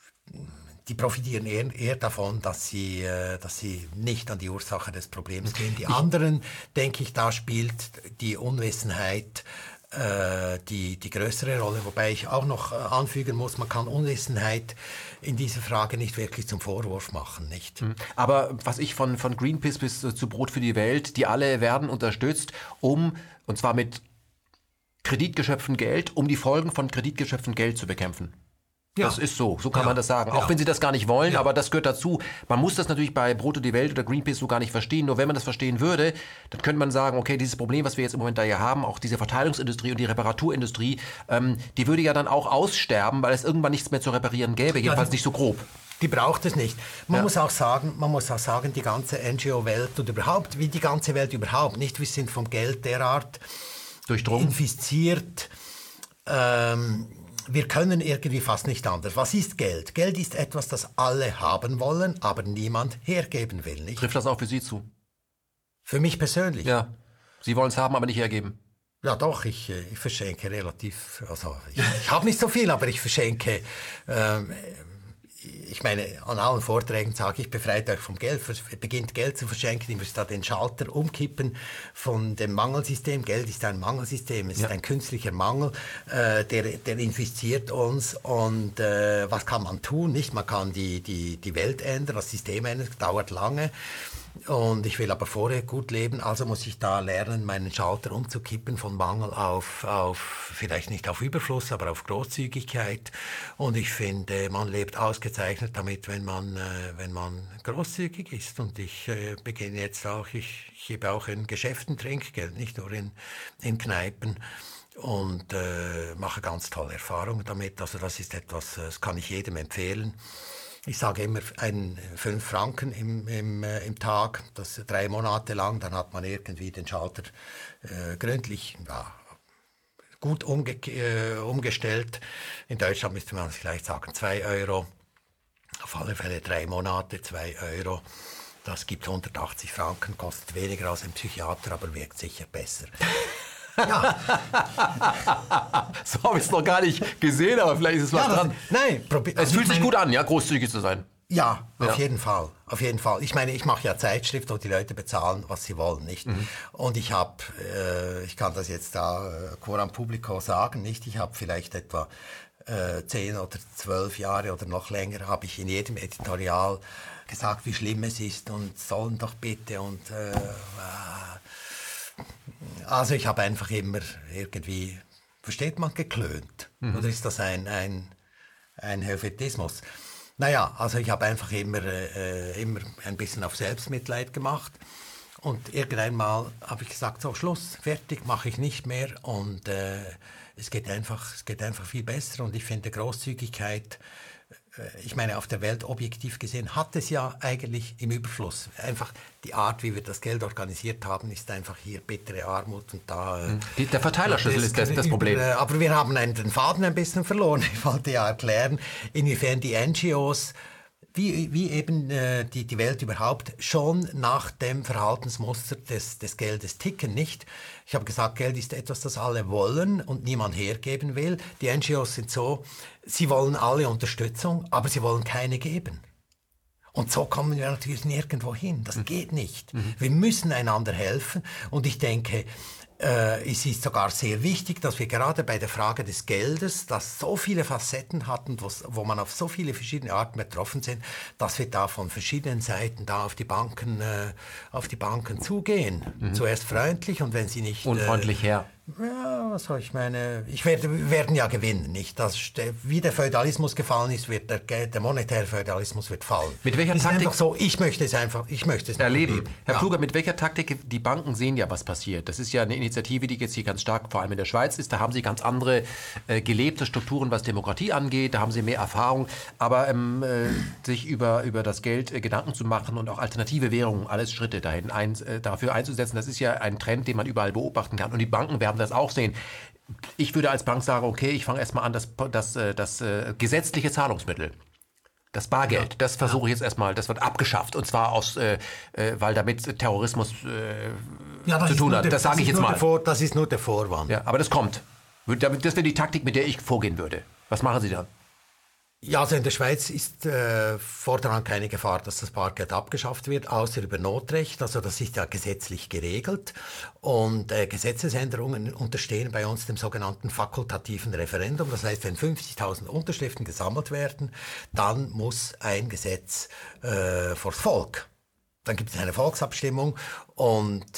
die profitieren eher, eher davon, dass sie, äh, dass sie nicht an die Ursache des Problems gehen. Die anderen, denke ich, da spielt die Unwissenheit äh, die, die größere Rolle, wobei ich auch noch äh, anfügen muss, man kann Unwissenheit in dieser Frage nicht wirklich zum Vorwurf machen, nicht? Aber was ich von, von Greenpeace bis äh, zu Brot für die Welt, die alle werden unterstützt, um, und zwar mit kreditgeschöpftem Geld, um die Folgen von kreditgeschöpftem Geld zu bekämpfen. Ja. Das ist so, so kann Ja. man das sagen. Auch Ja. wenn sie das gar nicht wollen, Ja. aber das gehört dazu. Man muss das natürlich bei Brot für die Welt oder Greenpeace so gar nicht verstehen. Nur wenn man das verstehen würde, dann könnte man sagen, okay, dieses Problem, was wir jetzt im Moment da hier haben, auch diese Verteilungsindustrie und die Reparaturindustrie, ähm, die würde ja dann auch aussterben, weil es irgendwann nichts mehr zu reparieren gäbe, jedenfalls nicht so grob. Die braucht es nicht. Man Ja. muss auch sagen, man muss auch sagen, die ganze N G O-Welt und überhaupt, wie die ganze Welt überhaupt, nicht, wir sind vom Geld derart Durchdrungen. infiziert. Ähm, wir können irgendwie fast nicht anders. Was ist Geld? Geld ist etwas, das alle haben wollen, aber niemand hergeben will. Nicht? Trifft das auch für Sie zu? Für mich persönlich. Ja. Sie wollen es haben, aber nicht hergeben. Ja doch, ich, äh, ich verschenke relativ, also ich, ich habe nicht so viel, aber ich verschenke, ähm, ich meine, an allen Vorträgen sage ich, befreit euch vom Geld, vers- beginnt Geld zu verschenken, ihr müsst da den Schalter umkippen von dem Mangelsystem. Geld ist ein Mangelsystem, es Ja. ist ein künstlicher Mangel, äh, der, der infiziert uns und äh, was kann man tun? Nicht, man kann die, die, die Welt ändern, das System ändern, das dauert lange. Und ich will aber vorher gut leben, also muss ich da lernen, meinen Schalter umzukippen von Mangel auf, auf vielleicht nicht auf Überfluss, aber auf Großzügigkeit. Und ich finde, man lebt ausgezeichnet damit, wenn man, äh, wenn man großzügig ist. Und ich äh, beginne jetzt auch, ich, ich gebe auch in Geschäften Trinkgeld, nicht nur in, in Kneipen. Und äh, mache ganz tolle Erfahrungen damit. Also das ist etwas, das kann ich jedem empfehlen. Ich sage immer, ein fünf Franken im, im, äh, im Tag, das drei Monate lang, dann hat man irgendwie den Schalter äh, gründlich, ja, gut umge äh, umgestellt. In Deutschland müsste man vielleicht sagen zwei Euro, auf alle Fälle drei Monate, zwei Euro. Das gibt hundertachtzig Franken, kostet weniger als ein Psychiater, aber wirkt sicher besser. Ja, So habe ich es noch gar nicht gesehen, aber vielleicht ist es was ja das, dran. nein, probi- Es also fühlt ich sich meine- gut an, ja, großzügig zu sein. Ja, auf Ja. jeden Fall, auf jeden Fall. Ich meine, ich mache ja Zeitschrift, wo die Leute bezahlen, was sie wollen, nicht? Mhm. Und ich habe, äh, ich kann das jetzt da äh, coram publico sagen, nicht? Ich habe vielleicht etwa äh, zehn oder zwölf Jahre oder noch länger, habe ich in jedem Editorial gesagt, wie schlimm es ist und sollen doch bitte und äh, also ich habe einfach immer irgendwie, versteht man, geklönt. Mhm. Oder ist das ein, ein, ein Helvetismus? Naja, also ich habe einfach immer, äh, immer ein bisschen auf Selbstmitleid gemacht. Und irgendwann mal habe ich gesagt, so Schluss, fertig, mache ich nicht mehr. Und äh, es geht einfach, es geht einfach viel besser. Und ich finde Großzügigkeit, äh, ich meine, auf der Welt objektiv gesehen hat es ja eigentlich im Überfluss. Einfach die Art, wie wir das Geld organisiert haben, ist einfach hier bittere Armut und da... Äh, Die, der Verteilerschlüssel ist das, das Problem. über, äh, aber wir haben einen, den Faden ein bisschen verloren. Ich wollte ja erklären, inwiefern die N G Os, wie, wie eben äh, die, die Welt überhaupt, schon nach dem Verhaltensmuster des, des Geldes ticken, nicht? Ich habe gesagt, Geld ist etwas, das alle wollen und niemand hergeben will. Die N G Os sind so, sie wollen alle Unterstützung, aber sie wollen keine geben. Und so kommen wir natürlich nirgendwo hin. Das geht nicht. Mhm. Wir müssen einander helfen. Und ich denke, äh, es ist sogar sehr wichtig, dass wir gerade bei der Frage des Geldes, das so viele Facetten hat und wo man auf so viele verschiedene Arten betroffen sind, dass wir da von verschiedenen Seiten da auf die Banken, äh, auf die Banken zugehen. Mhm. Zuerst freundlich und wenn sie nicht... Unfreundlich äh, her. Ja, also ich meine, ich werde, wir werden ja gewinnen, nicht? Das, wie der Feudalismus gefallen ist, wird der, der monetäre Feudalismus wird fallen. Mit welcher das ist Taktik? einfach so, ich möchte es einfach, ich möchte es Erleben. erleben. Herr ja. Pfluger, mit welcher Taktik, die Banken sehen ja, was passiert. Das ist ja eine Initiative Initiative, die jetzt hier ganz stark vor allem in der Schweiz ist. Da haben sie ganz andere äh, gelebte Strukturen, was Demokratie angeht. Da haben sie mehr Erfahrung. Aber ähm, äh, sich über, über das Geld äh, Gedanken zu machen und auch alternative Währungen, alles Schritte dahin ein, äh, dafür einzusetzen, das ist ja ein Trend, den man überall beobachten kann. Und die Banken werden das auch sehen. Ich würde als Bank sagen, okay, ich fange erstmal an, das, das, das, das äh, gesetzliche Zahlungsmittel, das Bargeld, ja. das versuche ich jetzt erstmal, das wird abgeschafft. Und zwar aus, äh, äh, weil damit Terrorismus äh, ja, zu tun hat. Der, das sage ich jetzt mal. Vor, das ist nur der Vorwand. Ja, aber das kommt. Das wäre die Taktik, mit der ich vorgehen würde. Was machen Sie dann? Ja, also in der Schweiz ist äh, fortan keine Gefahr, dass das Bargeld abgeschafft wird, außer über Notrecht. Also das ist ja gesetzlich geregelt. Und äh, Gesetzesänderungen unterstehen bei uns dem sogenannten fakultativen Referendum. Das heißt, wenn fünfzigtausend Unterschriften gesammelt werden, dann muss ein Gesetz äh, vors Volk. Dann gibt es eine Volksabstimmung und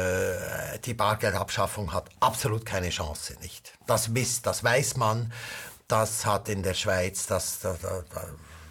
äh, die Bargeldabschaffung hat absolut keine Chance, nicht. Das, wisst, das weiß man. Das hat in der Schweiz das, das, das, das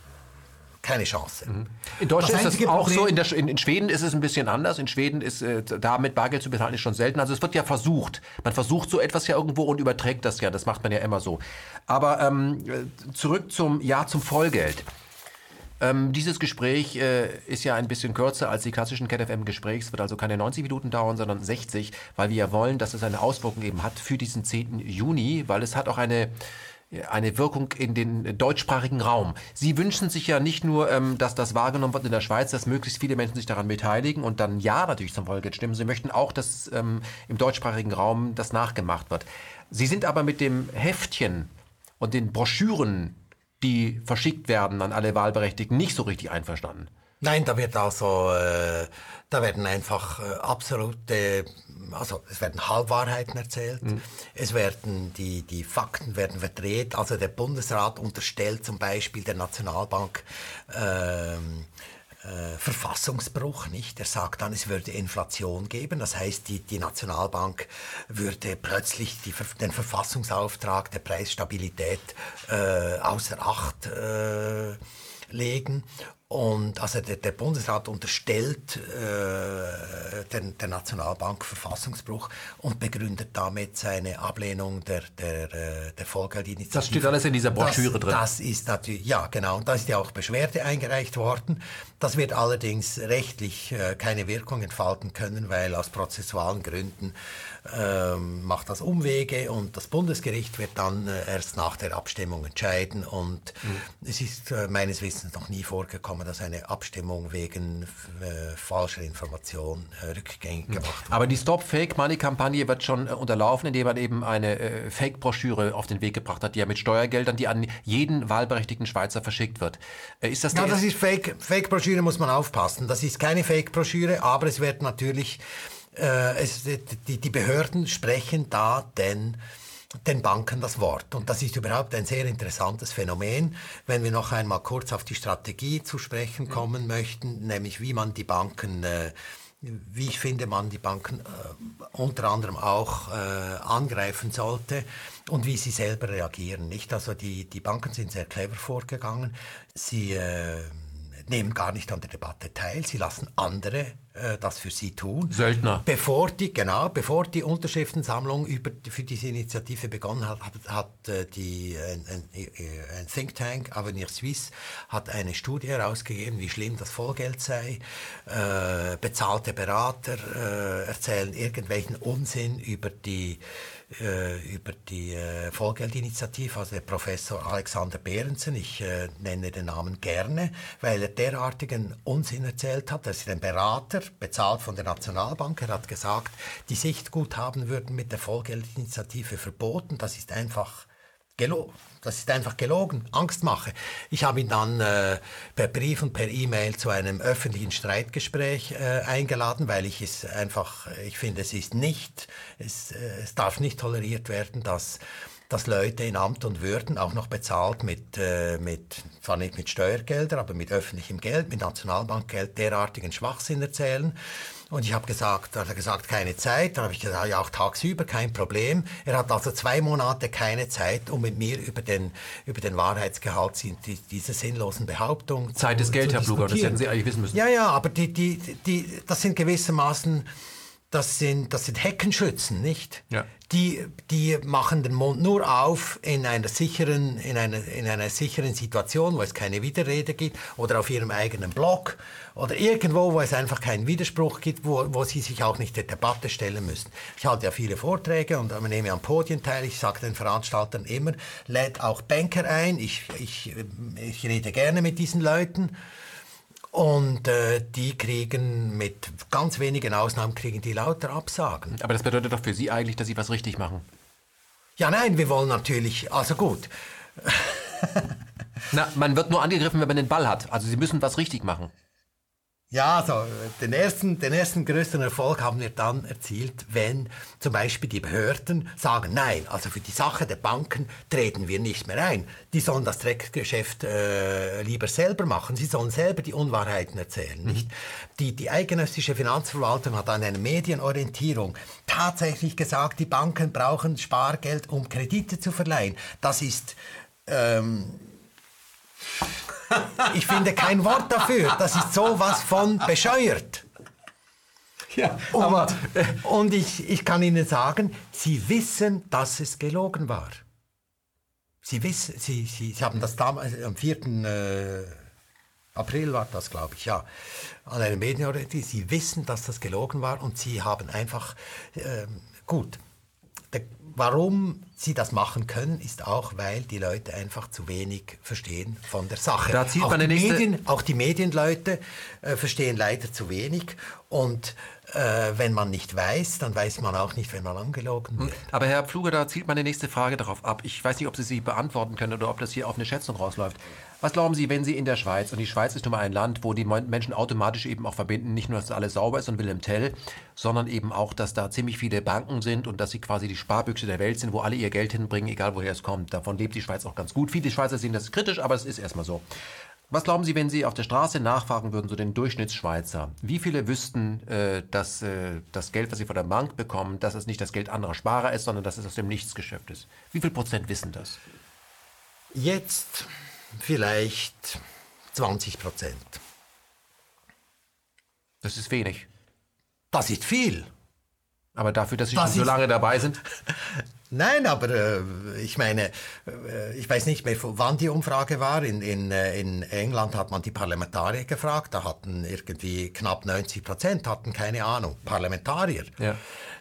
keine Chance. In Deutschland das ist das auch Problem so, in, der, in, in Schweden ist es ein bisschen anders. In Schweden ist äh, da mit Bargeld zu bezahlen ist schon selten. Also es wird ja versucht. Man versucht so etwas ja irgendwo und überträgt das ja. Das macht man ja immer so. Aber ähm, zurück zum Ja zum Vollgeld. Ähm, dieses Gespräch äh, ist ja ein bisschen kürzer als die klassischen K F M-Gespräche. Es wird also keine neunzig Minuten dauern, sondern sechzig, weil wir ja wollen, dass es eine Auswirkung eben hat für diesen zehnten Juni, weil es hat auch eine eine Wirkung in den deutschsprachigen Raum. Sie wünschen sich ja nicht nur, ähm, dass das wahrgenommen wird in der Schweiz, dass möglichst viele Menschen sich daran beteiligen und dann ja natürlich zum Vollgeld stimmen. Sie möchten auch, dass ähm, im deutschsprachigen Raum das nachgemacht wird. Sie sind aber mit dem Heftchen und den Broschüren, die verschickt werden an alle Wahlberechtigten, nicht so richtig einverstanden. Nein, da wird also, äh, da werden einfach äh, absolute, also es werden Halbwahrheiten erzählt, mhm. es werden, die, die Fakten werden verdreht, also der Bundesrat unterstellt zum Beispiel der Nationalbank äh, äh, Verfassungsbruch, nicht? Er sagt dann, es würde Inflation geben, das heißt, die, die Nationalbank würde plötzlich die, den Verfassungsauftrag der Preisstabilität äh, außer Acht äh, legen. Und also der, der Bundesrat unterstellt äh, der, der Nationalbank Verfassungsbruch und begründet damit seine Ablehnung der, der, der Vollgeldinitiative. Das steht alles in dieser Broschüre das, drin. Das ist natürlich, ja genau, und da ist ja auch Beschwerde eingereicht worden. Das wird allerdings rechtlich äh, keine Wirkung entfalten können, weil aus prozessualen Gründen ähm, macht das Umwege und das Bundesgericht wird dann äh, erst nach der Abstimmung entscheiden. Und mhm. es ist äh, meines Wissens noch nie vorgekommen, dass eine Abstimmung wegen äh, falscher Information äh, rückgängig gemacht wird. Aber die Stop-Fake-Money-Kampagne wird schon äh, unterlaufen, indem man eben eine äh, Fake-Broschüre auf den Weg gebracht hat, die ja mit Steuergeldern, die an jeden wahlberechtigten Schweizer verschickt wird. Äh, ist das ja, das ist Fake. Fake-Broschüre muss man aufpassen. Das ist keine Fake-Broschüre, aber es wird natürlich, äh, es, die, die Behörden sprechen da den den Banken das Wort. Und das ist überhaupt ein sehr interessantes Phänomen, wenn wir noch einmal kurz auf die Strategie zu sprechen kommen möchten, nämlich wie man die Banken, äh, wie ich finde, man die Banken äh, unter anderem auch äh, angreifen sollte und wie sie selber reagieren. Nicht? Also die, die Banken sind sehr clever vorgegangen. Sie äh, nehmen gar nicht an der Debatte teil, sie lassen andere äh, das für sie tun. Söldner. Bevor die, genau, bevor die Unterschriftensammlung über, für diese Initiative begonnen hat, hat, hat äh, die, ein, ein, ein Think Tank, Avenir Suisse, hat eine Studie herausgegeben, wie schlimm das Vollgeld sei. Äh, bezahlte Berater äh, erzählen irgendwelchen Unsinn über die über die äh, Vollgeldinitiative, also der Professor Alexander Behrensen, ich äh, nenne den Namen gerne, weil er derartigen Unsinn erzählt hat. Er ist ein Berater, bezahlt von der Nationalbank. Er hat gesagt, die Sichtguthaben würden mit der Vollgeldinitiative verboten. Das ist einfach gelogen. Das ist einfach gelogen, Angstmache. Ich habe ihn dann äh, per Brief und per E-Mail zu einem öffentlichen Streitgespräch äh, eingeladen, weil ich es einfach, ich finde, es ist nicht, es, äh, es darf nicht toleriert werden, dass dass Leute in Amt und Würden, auch noch bezahlt mit, äh, mit, zwar nicht mit Steuergeldern, aber mit öffentlichem Geld, mit Nationalbankgeld, derartigen Schwachsinn erzählen. Und ich habe gesagt, er hat gesagt, keine Zeit. Dann habe ich gesagt, ja, auch tagsüber, kein Problem. Er hat also zwei Monate keine Zeit, um mit mir über den, über den Wahrheitsgehalt dieser sinnlosen Behauptung Zeit ist Geld, Herr Pfluger, das hätten Sie eigentlich wissen müssen. Ja, ja, aber die, die, die, das sind gewissermaßen Das sind, das sind Heckenschützen, nicht? Ja. Die, die machen den Mund nur auf in einer sicheren, in einer, in einer sicheren Situation, wo es keine Widerrede gibt, oder auf ihrem eigenen Blog, oder irgendwo, wo es einfach keinen Widerspruch gibt, wo, wo sie sich auch nicht der Debatte stellen müssen. Ich halte ja viele Vorträge und nehme an Podien teil. Ich sage den Veranstaltern immer, lädt auch Banker ein. Ich, ich, ich rede gerne mit diesen Leuten. Und äh, die kriegen mit ganz wenigen Ausnahmen kriegen die lauter Absagen. Aber das bedeutet doch für Sie eigentlich, dass Sie was richtig machen. Ja, nein, wir wollen natürlich, also gut. Na, man wird nur angegriffen, wenn man den Ball hat. Also Sie müssen was richtig machen. Ja, also den ersten, den ersten größten Erfolg haben wir dann erzielt, wenn zum Beispiel die Behörden sagen, nein, also für die Sache der Banken treten wir nicht mehr ein. Die sollen das Dreckgeschäft äh, lieber selber machen. Sie sollen selber die Unwahrheiten erzählen. Mhm. Nicht? Die, die eidgenössische Finanzverwaltung hat an einer Medienorientierung tatsächlich gesagt, die Banken brauchen Spargeld, um Kredite zu verleihen. Das ist... Ähm, Ich finde kein Wort dafür. Das ist sowas von bescheuert. Ja, und aber, äh, und ich, ich kann Ihnen sagen, Sie wissen, dass es gelogen war. Sie wissen, Sie, Sie, Sie haben das damals, am vierten April war das, glaube ich, ja, an einer Medienorientierung. Sie wissen, dass das gelogen war und Sie haben einfach, äh, gut, der, warum Sie das machen können, ist auch, weil die Leute einfach zu wenig verstehen von der Sache. Da zieht auch, man die nächste Medien, auch die Medienleute äh, verstehen leider zu wenig. Und äh, wenn man nicht weiß, dann weiß man auch nicht, wenn man angelogen wird. Aber Herr Pfluger, da zielt meine nächste Frage darauf ab. Ich weiß nicht, ob Sie sie beantworten können oder ob das hier auf eine Schätzung rausläuft. Was glauben Sie, wenn Sie in der Schweiz, und die Schweiz ist nun mal ein Land, wo die Menschen automatisch eben auch verbinden, nicht nur, dass alles sauber ist und Wilhelm Tell, sondern eben auch, dass da ziemlich viele Banken sind und dass sie quasi die Sparbüchse der Welt sind, wo alle ihr Geld hinbringen, egal woher es kommt. Davon lebt die Schweiz auch ganz gut. Viele Schweizer sehen das kritisch, aber es ist erstmal so. Was glauben Sie, wenn Sie auf der Straße nachfragen würden, so den Durchschnittsschweizer? Wie viele wüssten, äh, dass äh, das Geld, was sie von der Bank bekommen, dass es nicht das Geld anderer Sparer ist, sondern dass es aus dem Nichtsgeschäft ist? Wie viel Prozent wissen das? Jetzt vielleicht zwanzig Prozent. Das ist wenig. Das ist viel. Aber dafür, dass Sie das schon so lange dabei sind? Nein, aber äh, ich meine, äh, ich weiß nicht mehr, wann die Umfrage war. In, in, in England hat man die Parlamentarier gefragt. Da hatten irgendwie knapp neunzig Prozent hatten keine Ahnung. Parlamentarier. Ja.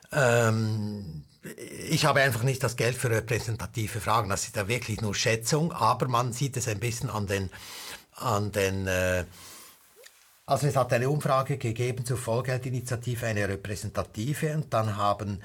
Ähm, ich habe einfach nicht das Geld für repräsentative Fragen. Das ist ja wirklich nur Schätzung. Aber man sieht es ein bisschen an den... An den äh, Also es hat eine Umfrage gegeben zur Vollgeldinitiative, eine repräsentative, und dann haben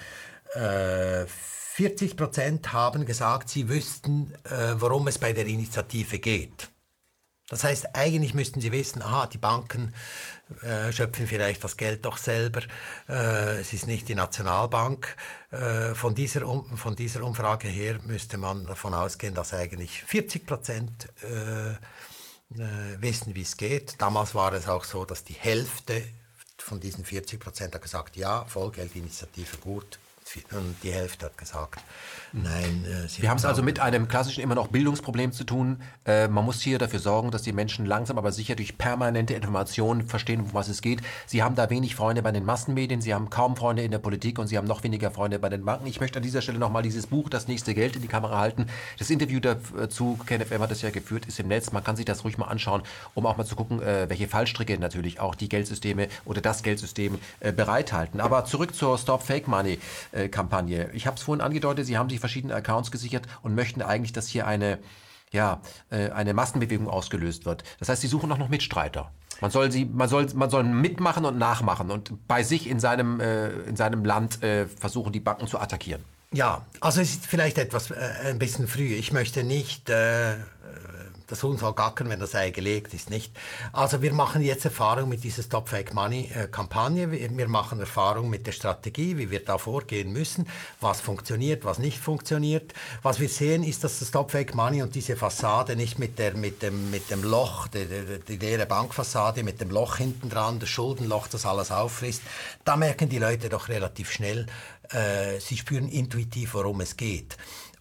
äh, vierzig Prozent haben gesagt, sie wüssten, äh, worum es bei der Initiative geht. Das heißt, eigentlich müssten sie wissen, aha, die Banken äh, schöpfen vielleicht das Geld doch selber, äh, es ist nicht die Nationalbank. Äh, von, dieser um, von dieser Umfrage her müsste man davon ausgehen, dass eigentlich vierzig Prozent äh, Äh, wissen, wie es geht. Damals war es auch so, dass die Hälfte von diesen vierzig Prozent hat gesagt, ja, Vollgeldinitiative gut. Und die Hälfte hat gesagt, nein. Äh, sie Wir haben es also mit einem klassischen immer noch Bildungsproblem zu tun. Äh, man muss hier dafür sorgen, dass die Menschen langsam, aber sicher durch permanente Informationen verstehen, um was es geht. Sie haben da wenig Freunde bei den Massenmedien, Sie haben kaum Freunde in der Politik und Sie haben noch weniger Freunde bei den Banken. Ich möchte an dieser Stelle nochmal dieses Buch, Das nächste Geld, in die Kamera halten. Das Interview dazu, KenFM hat das ja geführt, ist im Netz. Man kann sich das ruhig mal anschauen, um auch mal zu gucken, äh, welche Fallstricke natürlich auch die Geldsysteme oder das Geldsystem äh, bereithalten. Aber zurück zur Stop Fake Money äh, Kampagne. Ich habe es vorhin angedeutet, Sie haben sich verschiedene Accounts gesichert und möchten eigentlich, dass hier eine, ja, eine Massenbewegung ausgelöst wird. Das heißt, Sie suchen auch noch Mitstreiter. Man soll sie, man soll, man soll mitmachen und nachmachen und bei sich in seinem, äh, in seinem Land äh, versuchen, die Banken zu attackieren. Ja, also es ist vielleicht etwas äh, ein bisschen früh. Ich möchte nicht äh, das Huhn soll gackern, wenn das Ei gelegt ist, nicht? Also wir machen jetzt Erfahrung mit dieser Stop Fake Money äh, Kampagne. Wir, wir machen Erfahrung mit der Strategie, wie wir da vorgehen müssen, was funktioniert, was nicht funktioniert. Was wir sehen, ist, dass das Stop Fake Money und diese Fassade nicht mit der, mit dem, mit dem Loch, die, die, die leere Bankfassade, mit dem Loch hinten dran, das Schuldenloch, das alles auffrisst, da merken die Leute doch relativ schnell, äh, sie spüren intuitiv, worum es geht.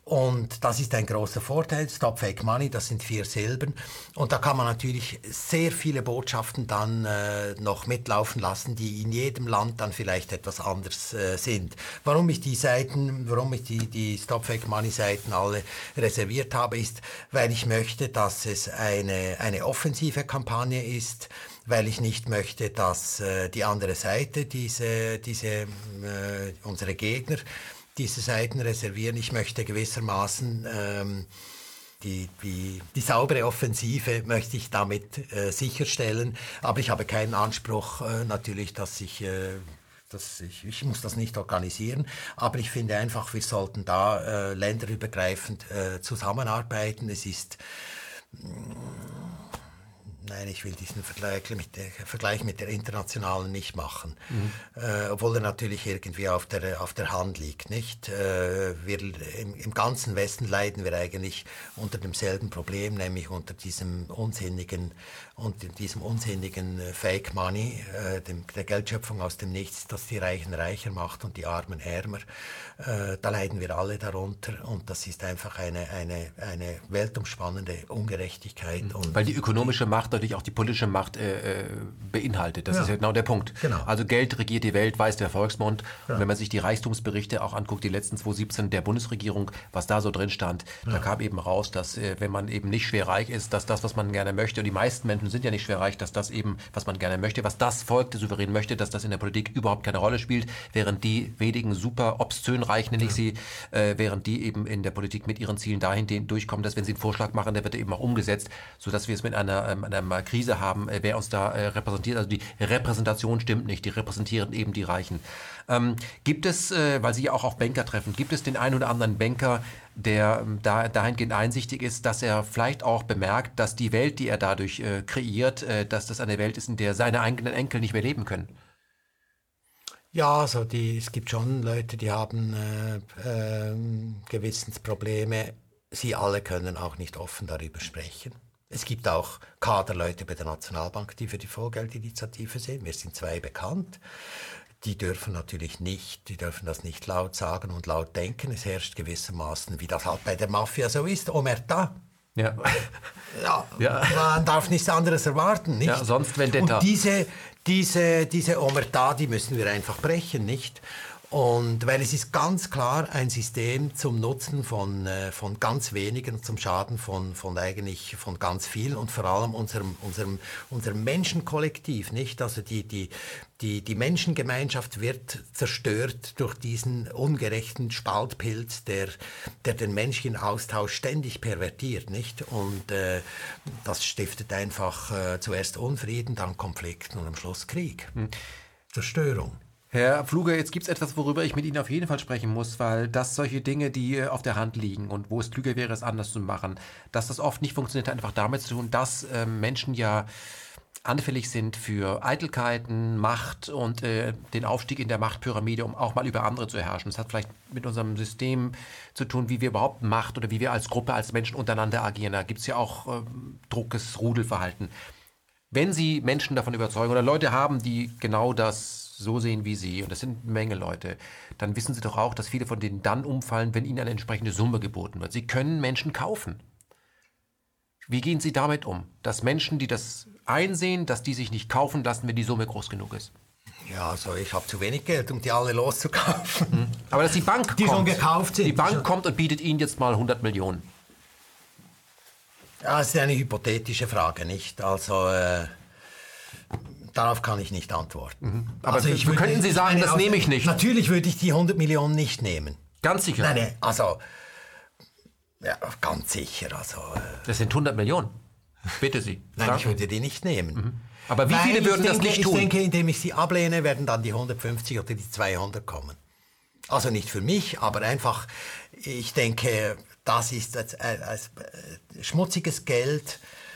Und das ist ein großer Vorteil. Stop Fake Money, das sind vier Silben. Und da kann man natürlich sehr viele Botschaften dann äh, noch mitlaufen lassen, die in jedem Land dann vielleicht etwas anders äh, sind. Warum ich die Seiten, warum ich die, die Stop Fake Money Seiten alle reserviert habe, ist, weil ich möchte, dass es eine, eine offensive Kampagne ist, weil ich nicht möchte, dass äh, die andere Seite, diese, diese, äh, unsere Gegner, diese Seiten reservieren. Ich möchte gewissermaßen ähm, die, die, die saubere Offensive möchte ich damit äh, sicherstellen. Aber ich habe keinen Anspruch äh, natürlich, dass ich, äh, dass ich, ich muss das nicht organisieren. Aber ich finde einfach, wir sollten da äh, länderübergreifend äh, zusammenarbeiten. Es ist Nein, ich will diesen Vergleich mit der, Vergleich mit der internationalen nicht machen, mhm. äh, obwohl er natürlich irgendwie auf der, auf der Hand liegt, nicht? Äh, wir, im, im ganzen Westen leiden wir eigentlich unter demselben Problem, nämlich unter diesem unsinnigen, unter diesem unsinnigen Fake Money, äh, dem, der Geldschöpfung aus dem Nichts, das die Reichen reicher macht und die Armen ärmer. Äh, da leiden wir alle darunter und das ist einfach eine, eine, eine weltumspannende Ungerechtigkeit. Mhm. Und weil die ökonomische Macht natürlich auch die politische Macht äh, beinhaltet. Das ja. ist ja genau der Punkt. Genau. Also Geld regiert die Welt, weiß der Volksmund. Ja. Und wenn man sich die Reichtumsberichte auch anguckt, die letzten zweitausendsiebzehn der Bundesregierung, was da so drin stand, ja. da kam eben raus, dass äh, wenn man eben nicht schwer reich ist, dass das, was man gerne möchte, und die meisten Menschen sind ja nicht schwer reich, dass das eben, was man gerne möchte, was das Volk, der Souverän möchte, dass das in der Politik überhaupt keine Rolle spielt, während die wenigen super obszön reich, nenne ich ja. sie, äh, während die eben in der Politik mit ihren Zielen dahin durchkommen, dass wenn sie einen Vorschlag machen, der wird eben auch umgesetzt, sodass wir es mit einer, ähm, einer Krise haben, äh, wer uns da äh, repräsentiert. Also die Repräsentation stimmt nicht, die repräsentieren eben die Reichen. Ähm, gibt es, äh, weil Sie ja auch auf Banker treffen, gibt es den einen oder anderen Banker, der ähm, da, dahingehend einsichtig ist, dass er vielleicht auch bemerkt, dass die Welt, die er dadurch äh, kreiert, äh, dass das eine Welt ist, in der seine eigenen Enkel nicht mehr leben können? Ja, also die, es gibt schon Leute, die haben äh, äh, Gewissensprobleme. Sie alle können auch nicht offen darüber sprechen. Es gibt auch Kaderleute bei der Nationalbank, die für die Vollgeldinitiative sind. Mir sind zwei bekannt. Die dürfen natürlich nicht, die dürfen das nicht laut sagen und laut denken. Es herrscht gewissermaßen, wie das halt bei der Mafia so ist, Omerta. Ja. Ja, ja. Man darf nichts anderes erwarten, nicht? Ja, sonst Vendetta. Und diese, diese, diese Omerta, die müssen wir einfach brechen, nicht? Und weil es ist ganz klar ein System zum Nutzen von, äh, von ganz wenigen, zum Schaden von, von eigentlich von ganz vielen und vor allem unserem, unserem, unserem Menschenkollektiv, nicht? Also die, die, die, die Menschengemeinschaft wird zerstört durch diesen ungerechten Spaltpilz, der, der den menschlichen Austausch ständig pervertiert, nicht? Und äh, das stiftet einfach äh, zuerst Unfrieden, dann Konflikt und am Schluss Krieg. Hm. Zerstörung. Herr Pfluger, jetzt gibt es etwas, worüber ich mit Ihnen auf jeden Fall sprechen muss, weil das solche Dinge, die auf der Hand liegen und wo es klüger wäre, es anders zu machen, dass das oft nicht funktioniert, hat einfach damit zu tun, dass äh, Menschen ja anfällig sind für Eitelkeiten, Macht und äh, den Aufstieg in der Machtpyramide, um auch mal über andere zu herrschen. Das hat vielleicht mit unserem System zu tun, wie wir überhaupt Macht oder wie wir als Gruppe, als Menschen untereinander agieren. Da gibt es ja auch äh, druckes Rudelverhalten. Wenn Sie Menschen davon überzeugen oder Leute haben, die genau das so sehen wie Sie, und das sind eine Menge Leute, dann wissen Sie doch auch, dass viele von denen dann umfallen, wenn ihnen eine entsprechende Summe geboten wird. Sie können Menschen kaufen. Wie gehen Sie damit um? Dass Menschen, die das einsehen, dass die sich nicht kaufen lassen, wenn die Summe groß genug ist? Ja, also ich habe zu wenig Geld, um die alle loszukaufen. Mhm. Aber dass die Bank die kommt, schon gekauft sind. Die Bank schon kommt und bietet Ihnen jetzt mal hundert Millionen. Ja, das ist eine hypothetische Frage, nicht? Also äh, darauf kann ich nicht antworten. Mhm. Aber also ich würde, würde, könnten Sie sagen, meine, das also, nehme ich nicht? Natürlich würde ich die hundert Millionen nicht nehmen. Ganz sicher? Nein, nein, also ja, ganz sicher. Also, äh, das sind hundert Millionen. Bitte Sie. Nein, sagen. ich würde die nicht nehmen. Mhm. Aber wie Weil viele würden denke, das nicht tun? Ich denke, indem ich sie ablehne, werden dann die hundertfünfzig oder die zweihundert kommen. Also nicht für mich, aber einfach, ich denke, das ist als, als, als schmutziges Geld.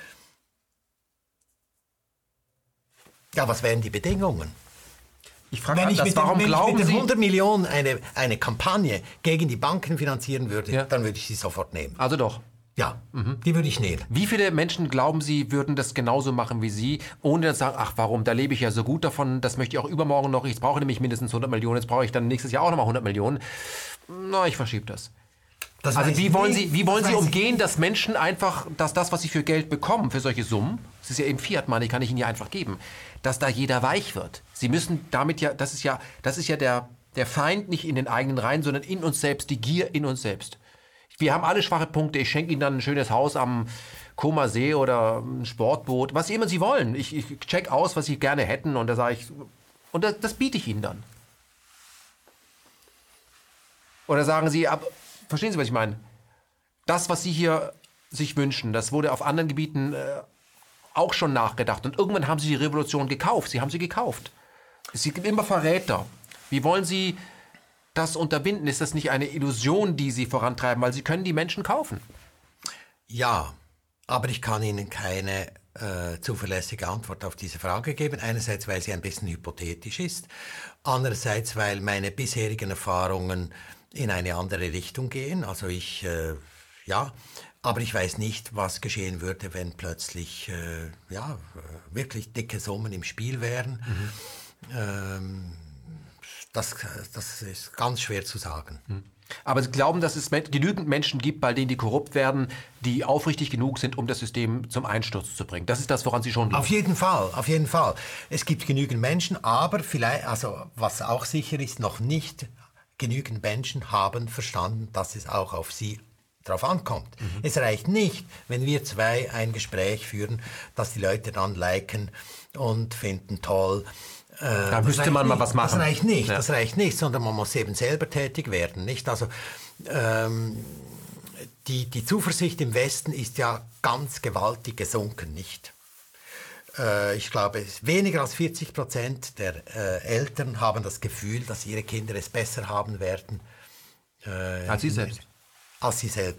Ja, was wären die Bedingungen? Ich frage wenn an, ich das, mit, warum wenn glauben ich mit Sie... den hundert Millionen eine, eine Kampagne gegen die Banken finanzieren würde, ja. dann würde ich sie sofort nehmen. Also doch. Ja, mhm. die würde ich nehmen. Wie viele Menschen, glauben Sie, würden das genauso machen wie Sie, ohne zu sagen, ach warum, da lebe ich ja so gut davon, das möchte ich auch übermorgen noch, ich brauche nämlich mindestens hundert Millionen, jetzt brauche ich dann nächstes Jahr auch nochmal hundert Millionen. Na, ich verschiebe das. Das also wie wollen Sie, wie wollen Sie umgehen, dass Menschen einfach, dass das, was sie für Geld bekommen, für solche Summen, das ist ja eben Fiat Money, kann ich Ihnen ja einfach geben, dass da jeder weich wird. Sie müssen damit ja, das ist ja, das ist ja der, der Feind nicht in den eigenen Reihen, sondern in uns selbst, die Gier in uns selbst. Wir haben alle schwache Punkte. Ich schenke Ihnen dann ein schönes Haus am Comer See oder ein Sportboot, was immer Sie wollen. Ich, ich check aus, was Sie gerne hätten und da sage ich, und das, das biete ich Ihnen dann. Oder sagen Sie, ab, verstehen Sie, was ich meine? Das, was Sie hier sich wünschen, das wurde auf anderen Gebieten äh, auch schon nachgedacht. Und irgendwann haben Sie die Revolution gekauft. Sie haben sie gekauft. Es gibt immer Verräter. Wie wollen Sie das unterbinden? Ist das nicht eine Illusion, die Sie vorantreiben? Weil Sie können die Menschen kaufen. Ja, aber ich kann Ihnen keine äh, zuverlässige Antwort auf diese Frage geben. Einerseits, weil sie ein bisschen hypothetisch ist. Andererseits, weil meine bisherigen Erfahrungen in eine andere Richtung gehen. Also ich, äh, ja, aber ich weiß nicht, was geschehen würde, wenn plötzlich, äh, ja, wirklich dicke Summen im Spiel wären. Mhm. Ähm, das, das ist ganz schwer zu sagen. Mhm. Aber Sie glauben, dass es genügend Menschen gibt, bei denen die korrupt werden, die aufrichtig genug sind, um das System zum Einsturz zu bringen? Das ist das, woran Sie schon glauben. Auf jeden Fall, auf jeden Fall. Es gibt genügend Menschen, aber vielleicht, also was auch sicher ist, noch nicht genügend Menschen haben verstanden, dass es auch auf sie drauf ankommt. Mhm. Es reicht nicht, wenn wir zwei ein Gespräch führen, dass die Leute dann liken und finden toll. Äh, da müsste man nicht. mal was machen. Das reicht nicht, ja. das reicht nicht, sondern man muss eben selber tätig werden, nicht? Also ähm, die, die Zuversicht im Westen ist ja ganz gewaltig gesunken, nicht? Ich glaube, weniger als vierzig Prozent der äh, Eltern haben das Gefühl, dass ihre Kinder es besser haben werden. Äh, als sie selbst. Als sie selber.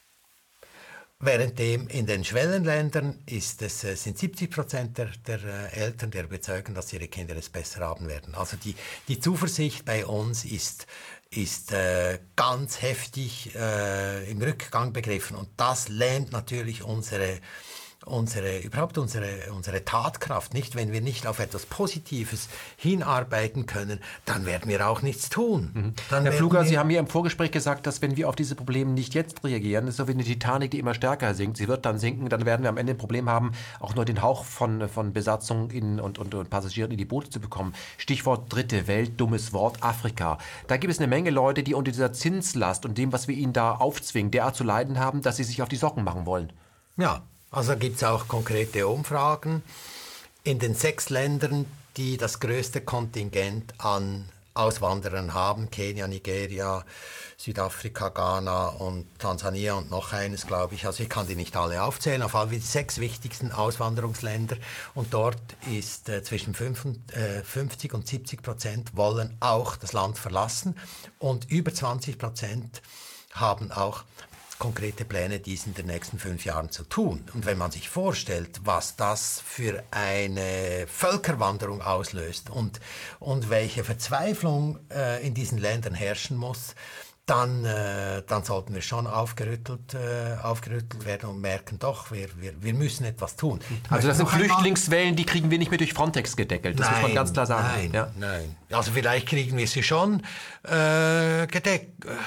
Währenddem in den Schwellenländern ist es, äh, sind siebzig Prozent der, der äh, Eltern der überzeugen, dass ihre Kinder es besser haben werden. Also die, die Zuversicht bei uns ist, ist äh, ganz heftig äh, im Rückgang begriffen. Und das lähmt natürlich unsere unsere, überhaupt unsere, unsere Tatkraft, nicht? Wenn wir nicht auf etwas Positives hinarbeiten können, dann werden wir auch nichts tun. Mhm. Herr Pfluger, Sie haben mir im Vorgespräch gesagt, dass wenn wir auf diese Probleme nicht jetzt reagieren, ist so wie eine Titanic, die immer stärker sinkt. Sie wird dann sinken, dann werden wir am Ende ein Problem haben, auch nur den Hauch von, von Besatzung in, und, und, und Passagieren in die Boote zu bekommen. Stichwort dritte Welt, dummes Wort, Afrika. Da gibt es eine Menge Leute, die unter dieser Zinslast und dem, was wir ihnen da aufzwingen, derart zu leiden haben, dass sie sich auf die Socken machen wollen. Ja. Also gibt es auch konkrete Umfragen. In den sechs Ländern, die das größte Kontingent an Auswanderern haben, Kenia, Nigeria, Südafrika, Ghana und Tansania und noch eines, glaube ich. Also ich kann die nicht alle aufzählen, auf alle die sechs wichtigsten Auswanderungsländer. Und dort ist äh, zwischen fünfzig und siebzig Prozent wollen auch das Land verlassen. Und über zwanzig Prozent haben auch konkrete Pläne, dies in den nächsten fünf Jahren zu tun. Und wenn man sich vorstellt, was das für eine Völkerwanderung auslöst und, und welche Verzweiflung äh, in diesen Ländern herrschen muss, dann, äh, dann sollten wir schon aufgerüttelt, äh, aufgerüttelt werden und merken, doch, wir, wir, wir müssen etwas tun. Also das sind Flüchtlingswellen, die kriegen wir nicht mehr durch Frontex gedeckelt, das nein, muss man ganz klar sagen. Nein, ja. nein. Also vielleicht kriegen wir sie schon äh, gedeckt. Äh,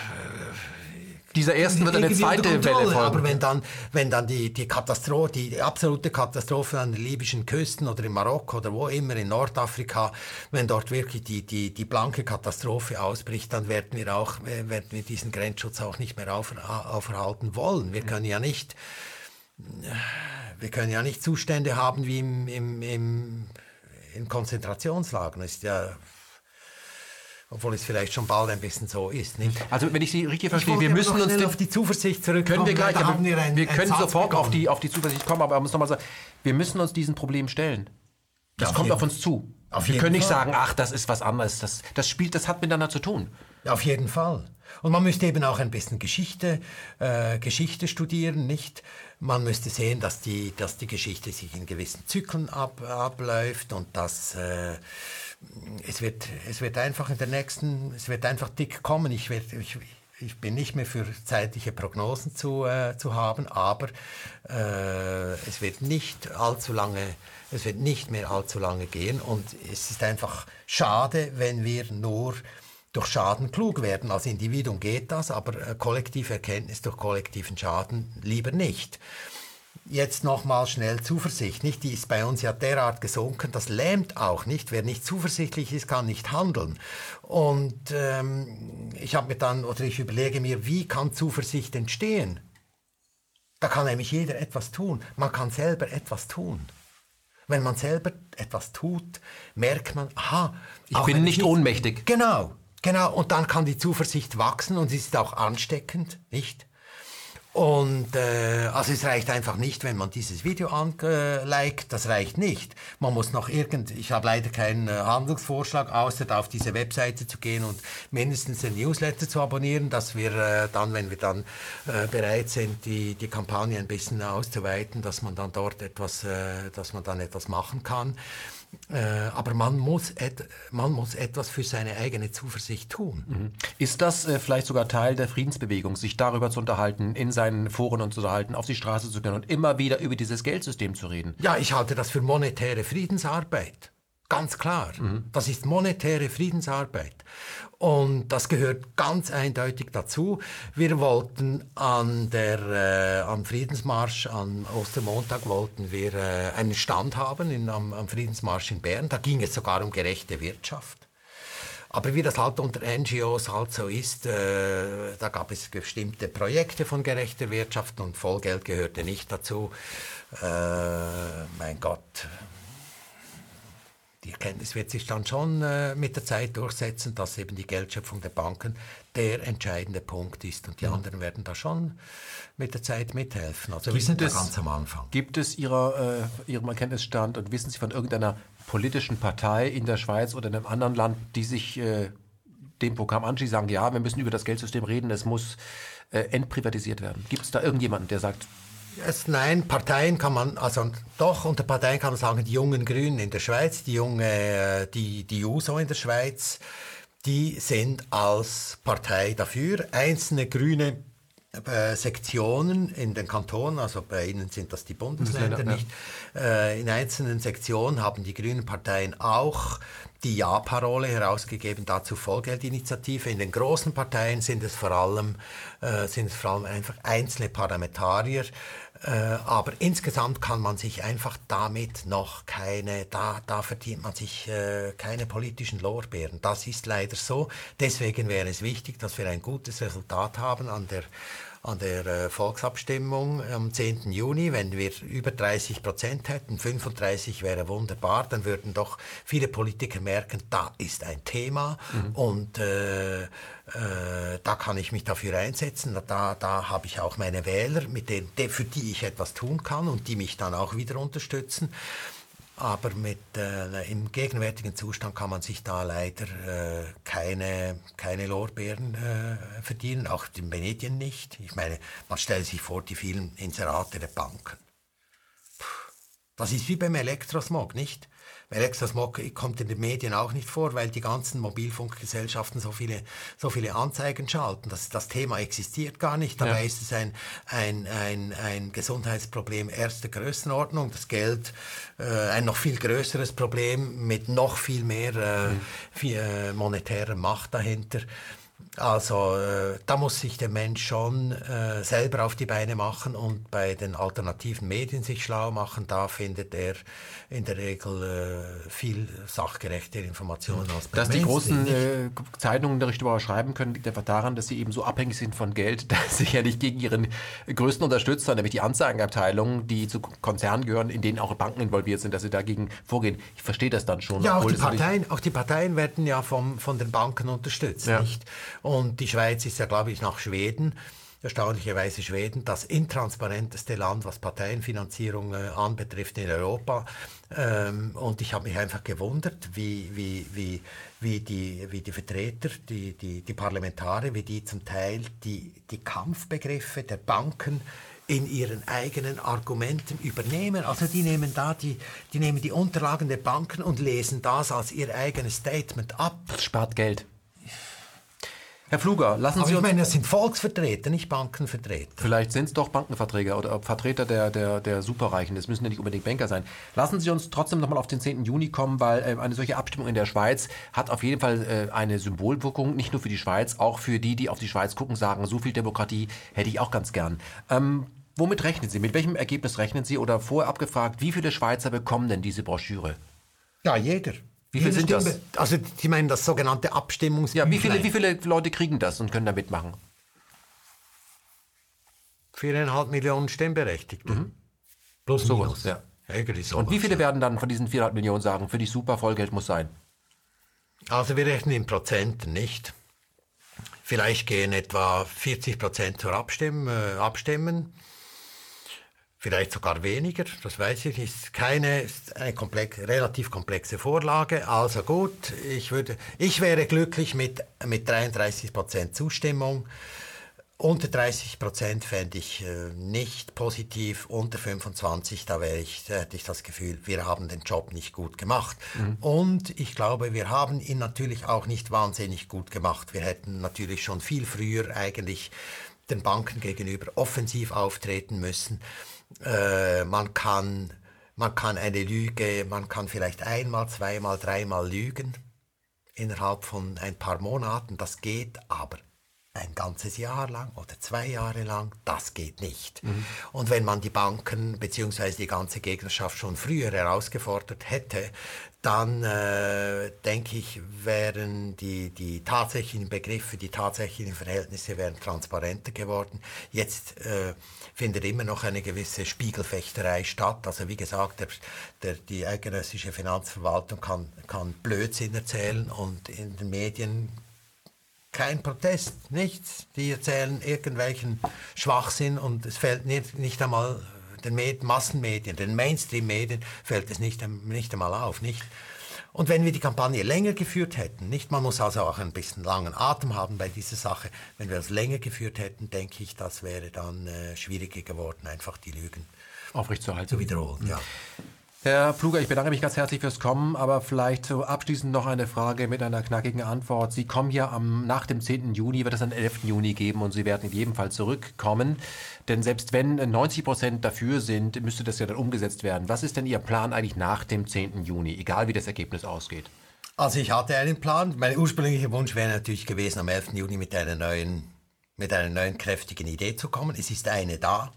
Dieser ersten wird eine zweite Welle folgen. Aber wenn dann, wenn dann die, die Katastrophe, die absolute Katastrophe an den libyschen Küsten oder in Marokko oder wo immer, in Nordafrika, wenn dort wirklich die, die, die blanke Katastrophe ausbricht, dann werden wir auch, werden wir diesen Grenzschutz auch nicht mehr auf, aufhalten wollen. Wir können ja nicht, wir können ja nicht Zustände haben wie im, im, im, in Konzentrationslagern. Das ist ja, obwohl es vielleicht schon bald ein bisschen so ist, nicht? Also wenn ich Sie richtig verstehe, wir müssen uns den, auf die Zuversicht zurückkommen. Können wir gleich, aber wir, wir, ein, wir können sofort bekommen. auf die, auf die Zuversicht kommen, aber man muss nochmal sagen, wir müssen uns diesen Problem stellen. Das ja, auf kommt auf uns zu. Auf wir können nicht Fall. sagen, ach, das ist was anderes. Das, das spielt, das hat miteinander zu tun. Ja, auf jeden Fall. Und man müsste eben auch ein bisschen Geschichte, äh, Geschichte studieren, nicht? Man müsste sehen, dass die, dass die Geschichte sich in gewissen Zyklen ab, abläuft und dass äh, es wird, es wird einfach in der nächsten, es wird einfach dick kommen. Ich, werd, ich, ich bin nicht mehr für zeitliche Prognosen zu, äh, zu haben, aber äh, es wird nicht allzu lange, es wird nicht mehr allzu lange gehen und es ist einfach schade, wenn wir nur durch Schaden klug werden. Als Individuum geht das, aber äh, kollektive Erkenntnis durch kollektiven Schaden lieber nicht. Jetzt nochmal schnell Zuversicht, nicht? Die ist bei uns ja derart gesunken, das lähmt auch nicht. Wer nicht zuversichtlich ist, kann nicht handeln. Und ähm, ich habe mir dann, oder ich überlege mir, wie kann Zuversicht entstehen? Da kann nämlich jeder etwas tun. Man kann selber etwas tun. Wenn man selber etwas tut, merkt man, aha, ich bin nicht ohnmächtig. Genau, genau. Und dann kann die Zuversicht wachsen und sie ist auch ansteckend, nicht? Und äh, also es reicht einfach nicht, wenn man dieses Video anliked, das reicht nicht. Man muss noch irgend, ich habe leider keinen äh, Handlungsvorschlag, außer da auf diese Webseite zu gehen und mindestens den Newsletter zu abonnieren, dass wir äh, dann, wenn wir dann äh, bereit sind, die die Kampagne ein bisschen auszuweiten, dass man dann dort etwas, äh, dass man dann etwas machen kann. Äh, aber man muss, et, man muss etwas für seine eigene Zuversicht tun. Mhm. Ist das äh, vielleicht sogar Teil der Friedensbewegung, sich darüber zu unterhalten, in seinen Foren und zu unterhalten, auf die Straße zu gehen und immer wieder über dieses Geldsystem zu reden? Ja, ich halte das für monetäre Friedensarbeit. Ganz klar. Mhm. Das ist monetäre Friedensarbeit. Und das gehört ganz eindeutig dazu. Wir wollten an der, äh, am Friedensmarsch, am Ostermontag, wollten wir äh, einen Stand haben in, am, am Friedensmarsch in Bern. Da ging es sogar um gerechte Wirtschaft. Aber wie das halt unter N G Os halt so ist, äh, da gab es bestimmte Projekte von gerechter Wirtschaft und Vollgeld gehörte nicht dazu. Äh, mein Gott... Die Erkenntnis wird sich dann schon äh, mit der Zeit durchsetzen, dass eben die Geldschöpfung der Banken der entscheidende Punkt ist. Und die ja. anderen werden da schon mit der Zeit mithelfen. Also wir sind da ganz am Anfang. Gibt es Ihrer, äh, Ihrem Erkenntnisstand und wissen Sie von irgendeiner politischen Partei in der Schweiz oder in einem anderen Land, die sich äh, dem Programm anschließt, sagen, ja, wir müssen über das Geldsystem reden, es muss äh, entprivatisiert werden? Gibt es da irgendjemanden, der sagt... Es, nein, Parteien kann man, also doch, unter Parteien kann man sagen, die jungen Grünen in der Schweiz, die junge, die, die U S O in der Schweiz, die sind als Partei dafür. Einzelne grüne äh, Sektionen in den Kantonen, also bei Ihnen sind das die Bundesländer, ja, nicht, äh, in einzelnen Sektionen haben die grünen Parteien auch die Ja-Parole herausgegeben, dazu Vollgeldinitiative. In den großen Parteien sind es vor allem, äh, sind es vor allem einfach einzelne Parlamentarier. Äh, aber insgesamt kann man sich einfach damit noch keine, da, da verdient man sich äh, keine politischen Lorbeeren. Das ist leider so. Deswegen wäre es wichtig, dass wir ein gutes Resultat haben an der an der äh, Volksabstimmung am zehnten Juni, wenn wir über dreißig Prozent hätten, fünfunddreißig wäre wunderbar, dann würden doch viele Politiker merken, da ist ein Thema mhm. und äh, äh, da kann ich mich dafür einsetzen, da, da habe ich auch meine Wähler, mit denen, für die ich etwas tun kann und die mich dann auch wieder unterstützen. Aber mit, äh, im gegenwärtigen Zustand kann man sich da leider äh, keine, keine Lorbeeren äh, verdienen, auch die Medien nicht. Ich meine, man stellt sich vor, die vielen Inserate der Banken. Puh, das ist wie beim Elektrosmog, nicht? Elektrosmog kommt in den Medien auch nicht vor, weil die ganzen Mobilfunkgesellschaften so viele, so viele Anzeigen schalten. Das, das Thema existiert gar nicht. Dabei ja. ist es ein, ein, ein, ein Gesundheitsproblem erster Größenordnung. Das Geld äh, ein noch viel größeres Problem mit noch viel mehr äh, mhm. viel, äh, monetärer Macht dahinter. Also äh, da muss sich der Mensch schon äh, selber auf die Beine machen und bei den alternativen Medien sich schlau machen. Da findet er in der Regel äh, viel sachgerechte Informationen als bei Dass die großen äh, Zeitungen darüber schreiben können, liegt einfach daran, dass sie eben so abhängig sind von Geld, dass sie ja nicht gegen ihren größten Unterstützer, nämlich die Anzeigenabteilungen, die zu Konzernen gehören, in denen auch Banken involviert sind, dass sie dagegen vorgehen. Ich verstehe das dann schon. Ja, auch die Parteien, auch die Parteien werden ja vom, von den Banken unterstützt, ja. nicht? Und die Schweiz ist ja, glaube ich, nach Schweden, erstaunlicherweise Schweden, das intransparenteste Land, was Parteienfinanzierung äh, anbetrifft in Europa. Ähm, und ich habe mich einfach gewundert, wie, wie, wie, wie, die, wie die Vertreter, die, die, die Parlamentarier, wie die zum Teil die, die Kampfbegriffe der Banken in ihren eigenen Argumenten übernehmen. Also die nehmen da die, die nehmen die Unterlagen der Banken und lesen das als ihr eigenes Statement ab. Das spart Geld. Herr Pfluger, lassen Aber Sie ich uns... meine, das sind Volksvertreter, nicht Bankenvertreter. Vielleicht sind es doch Bankenverträger oder Vertreter der, der, der Superreichen. Das müssen ja nicht unbedingt Banker sein. Lassen Sie uns trotzdem nochmal auf den zehnten Juni kommen, weil äh, eine solche Abstimmung in der Schweiz hat auf jeden Fall äh, eine Symbolwirkung, nicht nur für die Schweiz, auch für die, die auf die Schweiz gucken, sagen, so viel Demokratie hätte ich auch ganz gern. Ähm, womit rechnen Sie? Mit welchem Ergebnis rechnen Sie? Oder vorher abgefragt, wie viele Schweizer bekommen denn diese Broschüre? Ja, jeder. Wie viele sind das? Also Sie meinen das sogenannte Abstimmungsbüchlein? Ja, wie viele, wie viele Leute kriegen das und können da mitmachen? Viereinhalb Millionen Stimmberechtigte. Mhm. Plus so minus. Was, ja. Sowas, und wie viele ja. werden dann von diesen viereinhalb Millionen sagen, für dich super, Vollgeld muss sein? Also wir rechnen in Prozenten, nicht? Vielleicht gehen etwa vierzig Prozent zur Abstimm, äh, Abstimmen. Vielleicht sogar weniger, das weiß ich nicht. Ist keine, ist eine komplex, relativ komplexe Vorlage. Also gut, ich würde, ich wäre glücklich mit, mit dreiunddreißig Prozent Zustimmung. Unter dreißig Prozent fände ich äh, nicht positiv. Unter fünfundzwanzig, da wäre ich, da hätte ich das Gefühl, wir haben den Job nicht gut gemacht. Mhm. Und ich glaube, wir haben ihn natürlich auch nicht wahnsinnig gut gemacht. Wir hätten natürlich schon viel früher eigentlich den Banken gegenüber offensiv auftreten müssen. Äh, man kann, man kann eine Lüge, man kann vielleicht einmal, zweimal, dreimal lügen innerhalb von ein paar Monaten, das geht, aber ein ganzes Jahr lang oder zwei Jahre lang, das geht nicht. Mhm. Und wenn man die Banken bzw. die ganze Gegnerschaft schon früher herausgefordert hätte, dann äh, denke ich, wären die, die tatsächlichen Begriffe, die tatsächlichen Verhältnisse wären transparenter geworden. Jetzt äh, findet immer noch eine gewisse Spiegelfechterei statt. Also wie gesagt, der, der, die eidgenössische Finanzverwaltung kann, kann Blödsinn erzählen und in den Medien kein Protest, nichts. Die erzählen irgendwelchen Schwachsinn und es fällt nicht, nicht einmal den Med- Massenmedien, den Mainstream-Medien fällt es nicht, nicht einmal auf, nicht? Und wenn wir die Kampagne länger geführt hätten, nicht, man muss also auch ein bisschen langen Atem haben bei dieser Sache, wenn wir das länger geführt hätten, denke ich, das wäre dann äh, schwieriger geworden, einfach die Lügen aufrechtzuerhalten. Zu wiederholen, ja. Herr Pfluger, ich bedanke mich ganz herzlich fürs Kommen, aber vielleicht so abschließend noch eine Frage mit einer knackigen Antwort. Sie kommen ja am, nach dem zehnten Juni, wird es einen elften Juni geben und Sie werden in jedem Fall zurückkommen. Denn selbst wenn neunzig Prozent dafür sind, müsste das ja dann umgesetzt werden. Was ist denn Ihr Plan eigentlich nach dem zehnten Juni, egal wie das Ergebnis ausgeht? Also ich hatte einen Plan. Mein ursprünglicher Wunsch wäre natürlich gewesen, am elften Juni mit einer neuen, mit einer neuen kräftigen Idee zu kommen. Es ist eine da.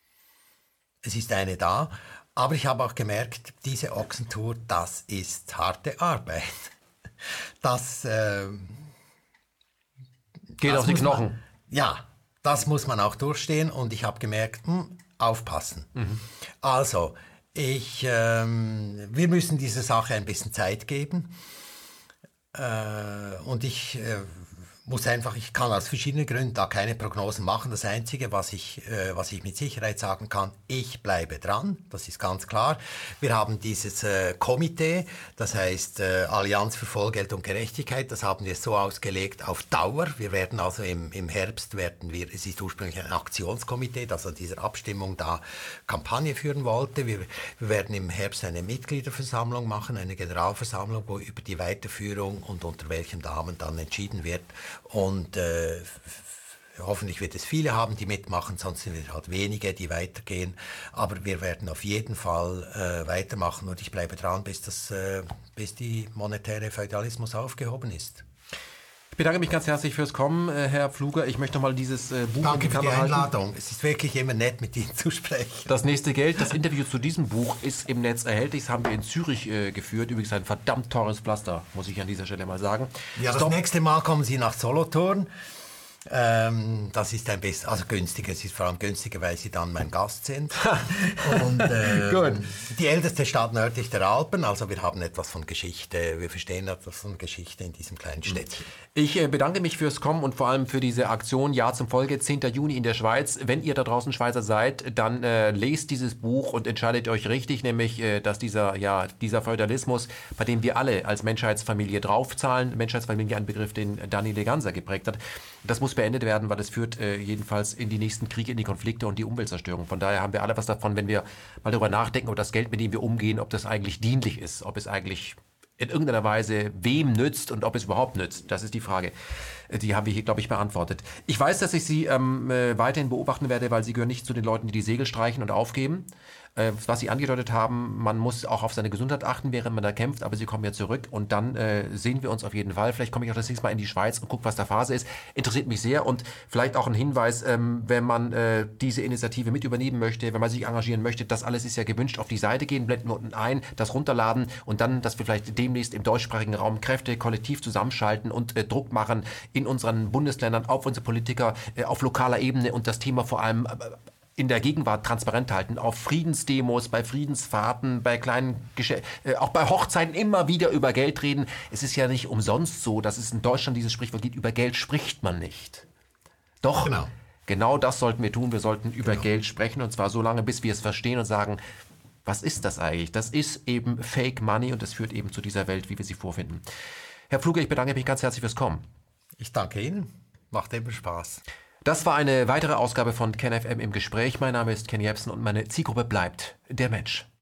Es ist eine da. Aber ich habe auch gemerkt, diese Ochsentour, das ist harte Arbeit. Das äh, geht das auf die Knochen. Man, ja, das muss man auch durchstehen und ich habe gemerkt, hm, aufpassen. Mhm. Also, ich, ähm, wir müssen dieser Sache ein bisschen Zeit geben äh, und ich äh, muss einfach, ich kann aus verschiedenen Gründen da keine Prognosen machen. Das Einzige, was ich, äh, was ich mit Sicherheit sagen kann, ich bleibe dran, das ist ganz klar. Wir haben dieses äh, Komitee, das heißt äh, Allianz für Vollgeld und Gerechtigkeit, das haben wir so ausgelegt auf Dauer. Wir werden also im, im Herbst, werden wir, es ist ursprünglich ein Aktionskomitee, das an dieser Abstimmung da Kampagne führen wollte. Wir, wir werden im Herbst eine Mitgliederversammlung machen, eine Generalversammlung, wo über die Weiterführung und unter welchen Namen dann entschieden wird. Und äh, hoffentlich wird es viele haben, die mitmachen, sonst sind es halt wenige, die weitergehen. Aber wir werden auf jeden Fall äh, weitermachen und ich bleibe dran, bis, das, äh, bis die monetäre Feudalismus aufgehoben ist. Ich bedanke mich ganz herzlich fürs Kommen, äh, Herr Pfluger. Ich möchte noch mal dieses äh, Buch Danke in die für die Kamera Einladung. halten. Es ist wirklich immer nett, mit Ihnen zu sprechen. Das nächste Geld, das Interview zu diesem Buch ist im Netz erhältlich. Das haben wir in Zürich äh, geführt. Übrigens ein verdammt teures Pflaster, muss ich an dieser Stelle mal sagen. Ja, das Stop. nächste Mal kommen Sie nach Solothurn. Ähm, das ist ein bisschen, also günstiger, es ist vor allem günstiger, weil Sie dann mein Gast sind. Und äh, Gut. Die älteste Stadt nördlich der Alpen, also wir haben etwas von Geschichte, wir verstehen etwas von Geschichte in diesem kleinen Städtchen. Ich äh, bedanke mich fürs Kommen und vor allem für diese Aktion Ja zum Folge, zehnten Juni in der Schweiz. Wenn ihr da draußen Schweizer seid, dann äh, lest dieses Buch und entscheidet euch richtig, nämlich, äh, dass dieser, ja, dieser Feudalismus, bei dem wir alle als Menschheitsfamilie draufzahlen, Menschheitsfamilie, ein Begriff, den Dani Leganza geprägt hat, das muss beendet werden, weil es führt äh, jedenfalls in die nächsten Kriege, in die Konflikte und die Umweltzerstörung. Von daher haben wir alle was davon, wenn wir mal darüber nachdenken, ob das Geld, mit dem wir umgehen, ob das eigentlich dienlich ist, ob es eigentlich in irgendeiner Weise wem nützt und ob es überhaupt nützt. Das ist die Frage. Die haben wir hier, glaube ich, beantwortet. Ich weiß, dass ich Sie ähm, weiterhin beobachten werde, weil Sie gehören nicht zu den Leuten, die die Segel streichen und aufgeben. Äh, was Sie angedeutet haben, man muss auch auf seine Gesundheit achten, während man da kämpft, aber Sie kommen ja zurück und dann äh, sehen wir uns auf jeden Fall. Vielleicht komme ich auch das nächste Mal in die Schweiz und gucke, was da Phase ist. Interessiert mich sehr und vielleicht auch ein Hinweis, ähm, wenn man äh, diese Initiative mit übernehmen möchte, wenn man sich engagieren möchte, das alles ist ja gewünscht, auf die Seite gehen, blenden wir unten ein, das runterladen und dann, dass wir vielleicht demnächst im deutschsprachigen Raum Kräfte kollektiv zusammenschalten und äh, Druck machen in unseren Bundesländern auf unsere Politiker äh, auf lokaler Ebene und das Thema vor allem äh, in der Gegenwart transparent halten, auf Friedensdemos, bei Friedensfahrten, bei kleinen Geschä äh, auch bei Hochzeiten immer wieder über Geld reden. Es ist ja nicht umsonst so, dass es in Deutschland dieses Sprichwort gibt, über Geld spricht man nicht. Doch, genau, genau das sollten wir tun. Wir sollten über genau. Geld sprechen und zwar so lange, bis wir es verstehen und sagen, was ist das eigentlich? Das ist eben Fake Money und das führt eben zu dieser Welt, wie wir sie vorfinden. Herr Pfluger, ich bedanke mich ganz herzlich fürs Kommen. Ich danke Ihnen. Macht eben Spaß. Das war eine weitere Ausgabe von KenFM im Gespräch. Mein Name ist Ken Jebsen und meine Zielgruppe bleibt der Mensch.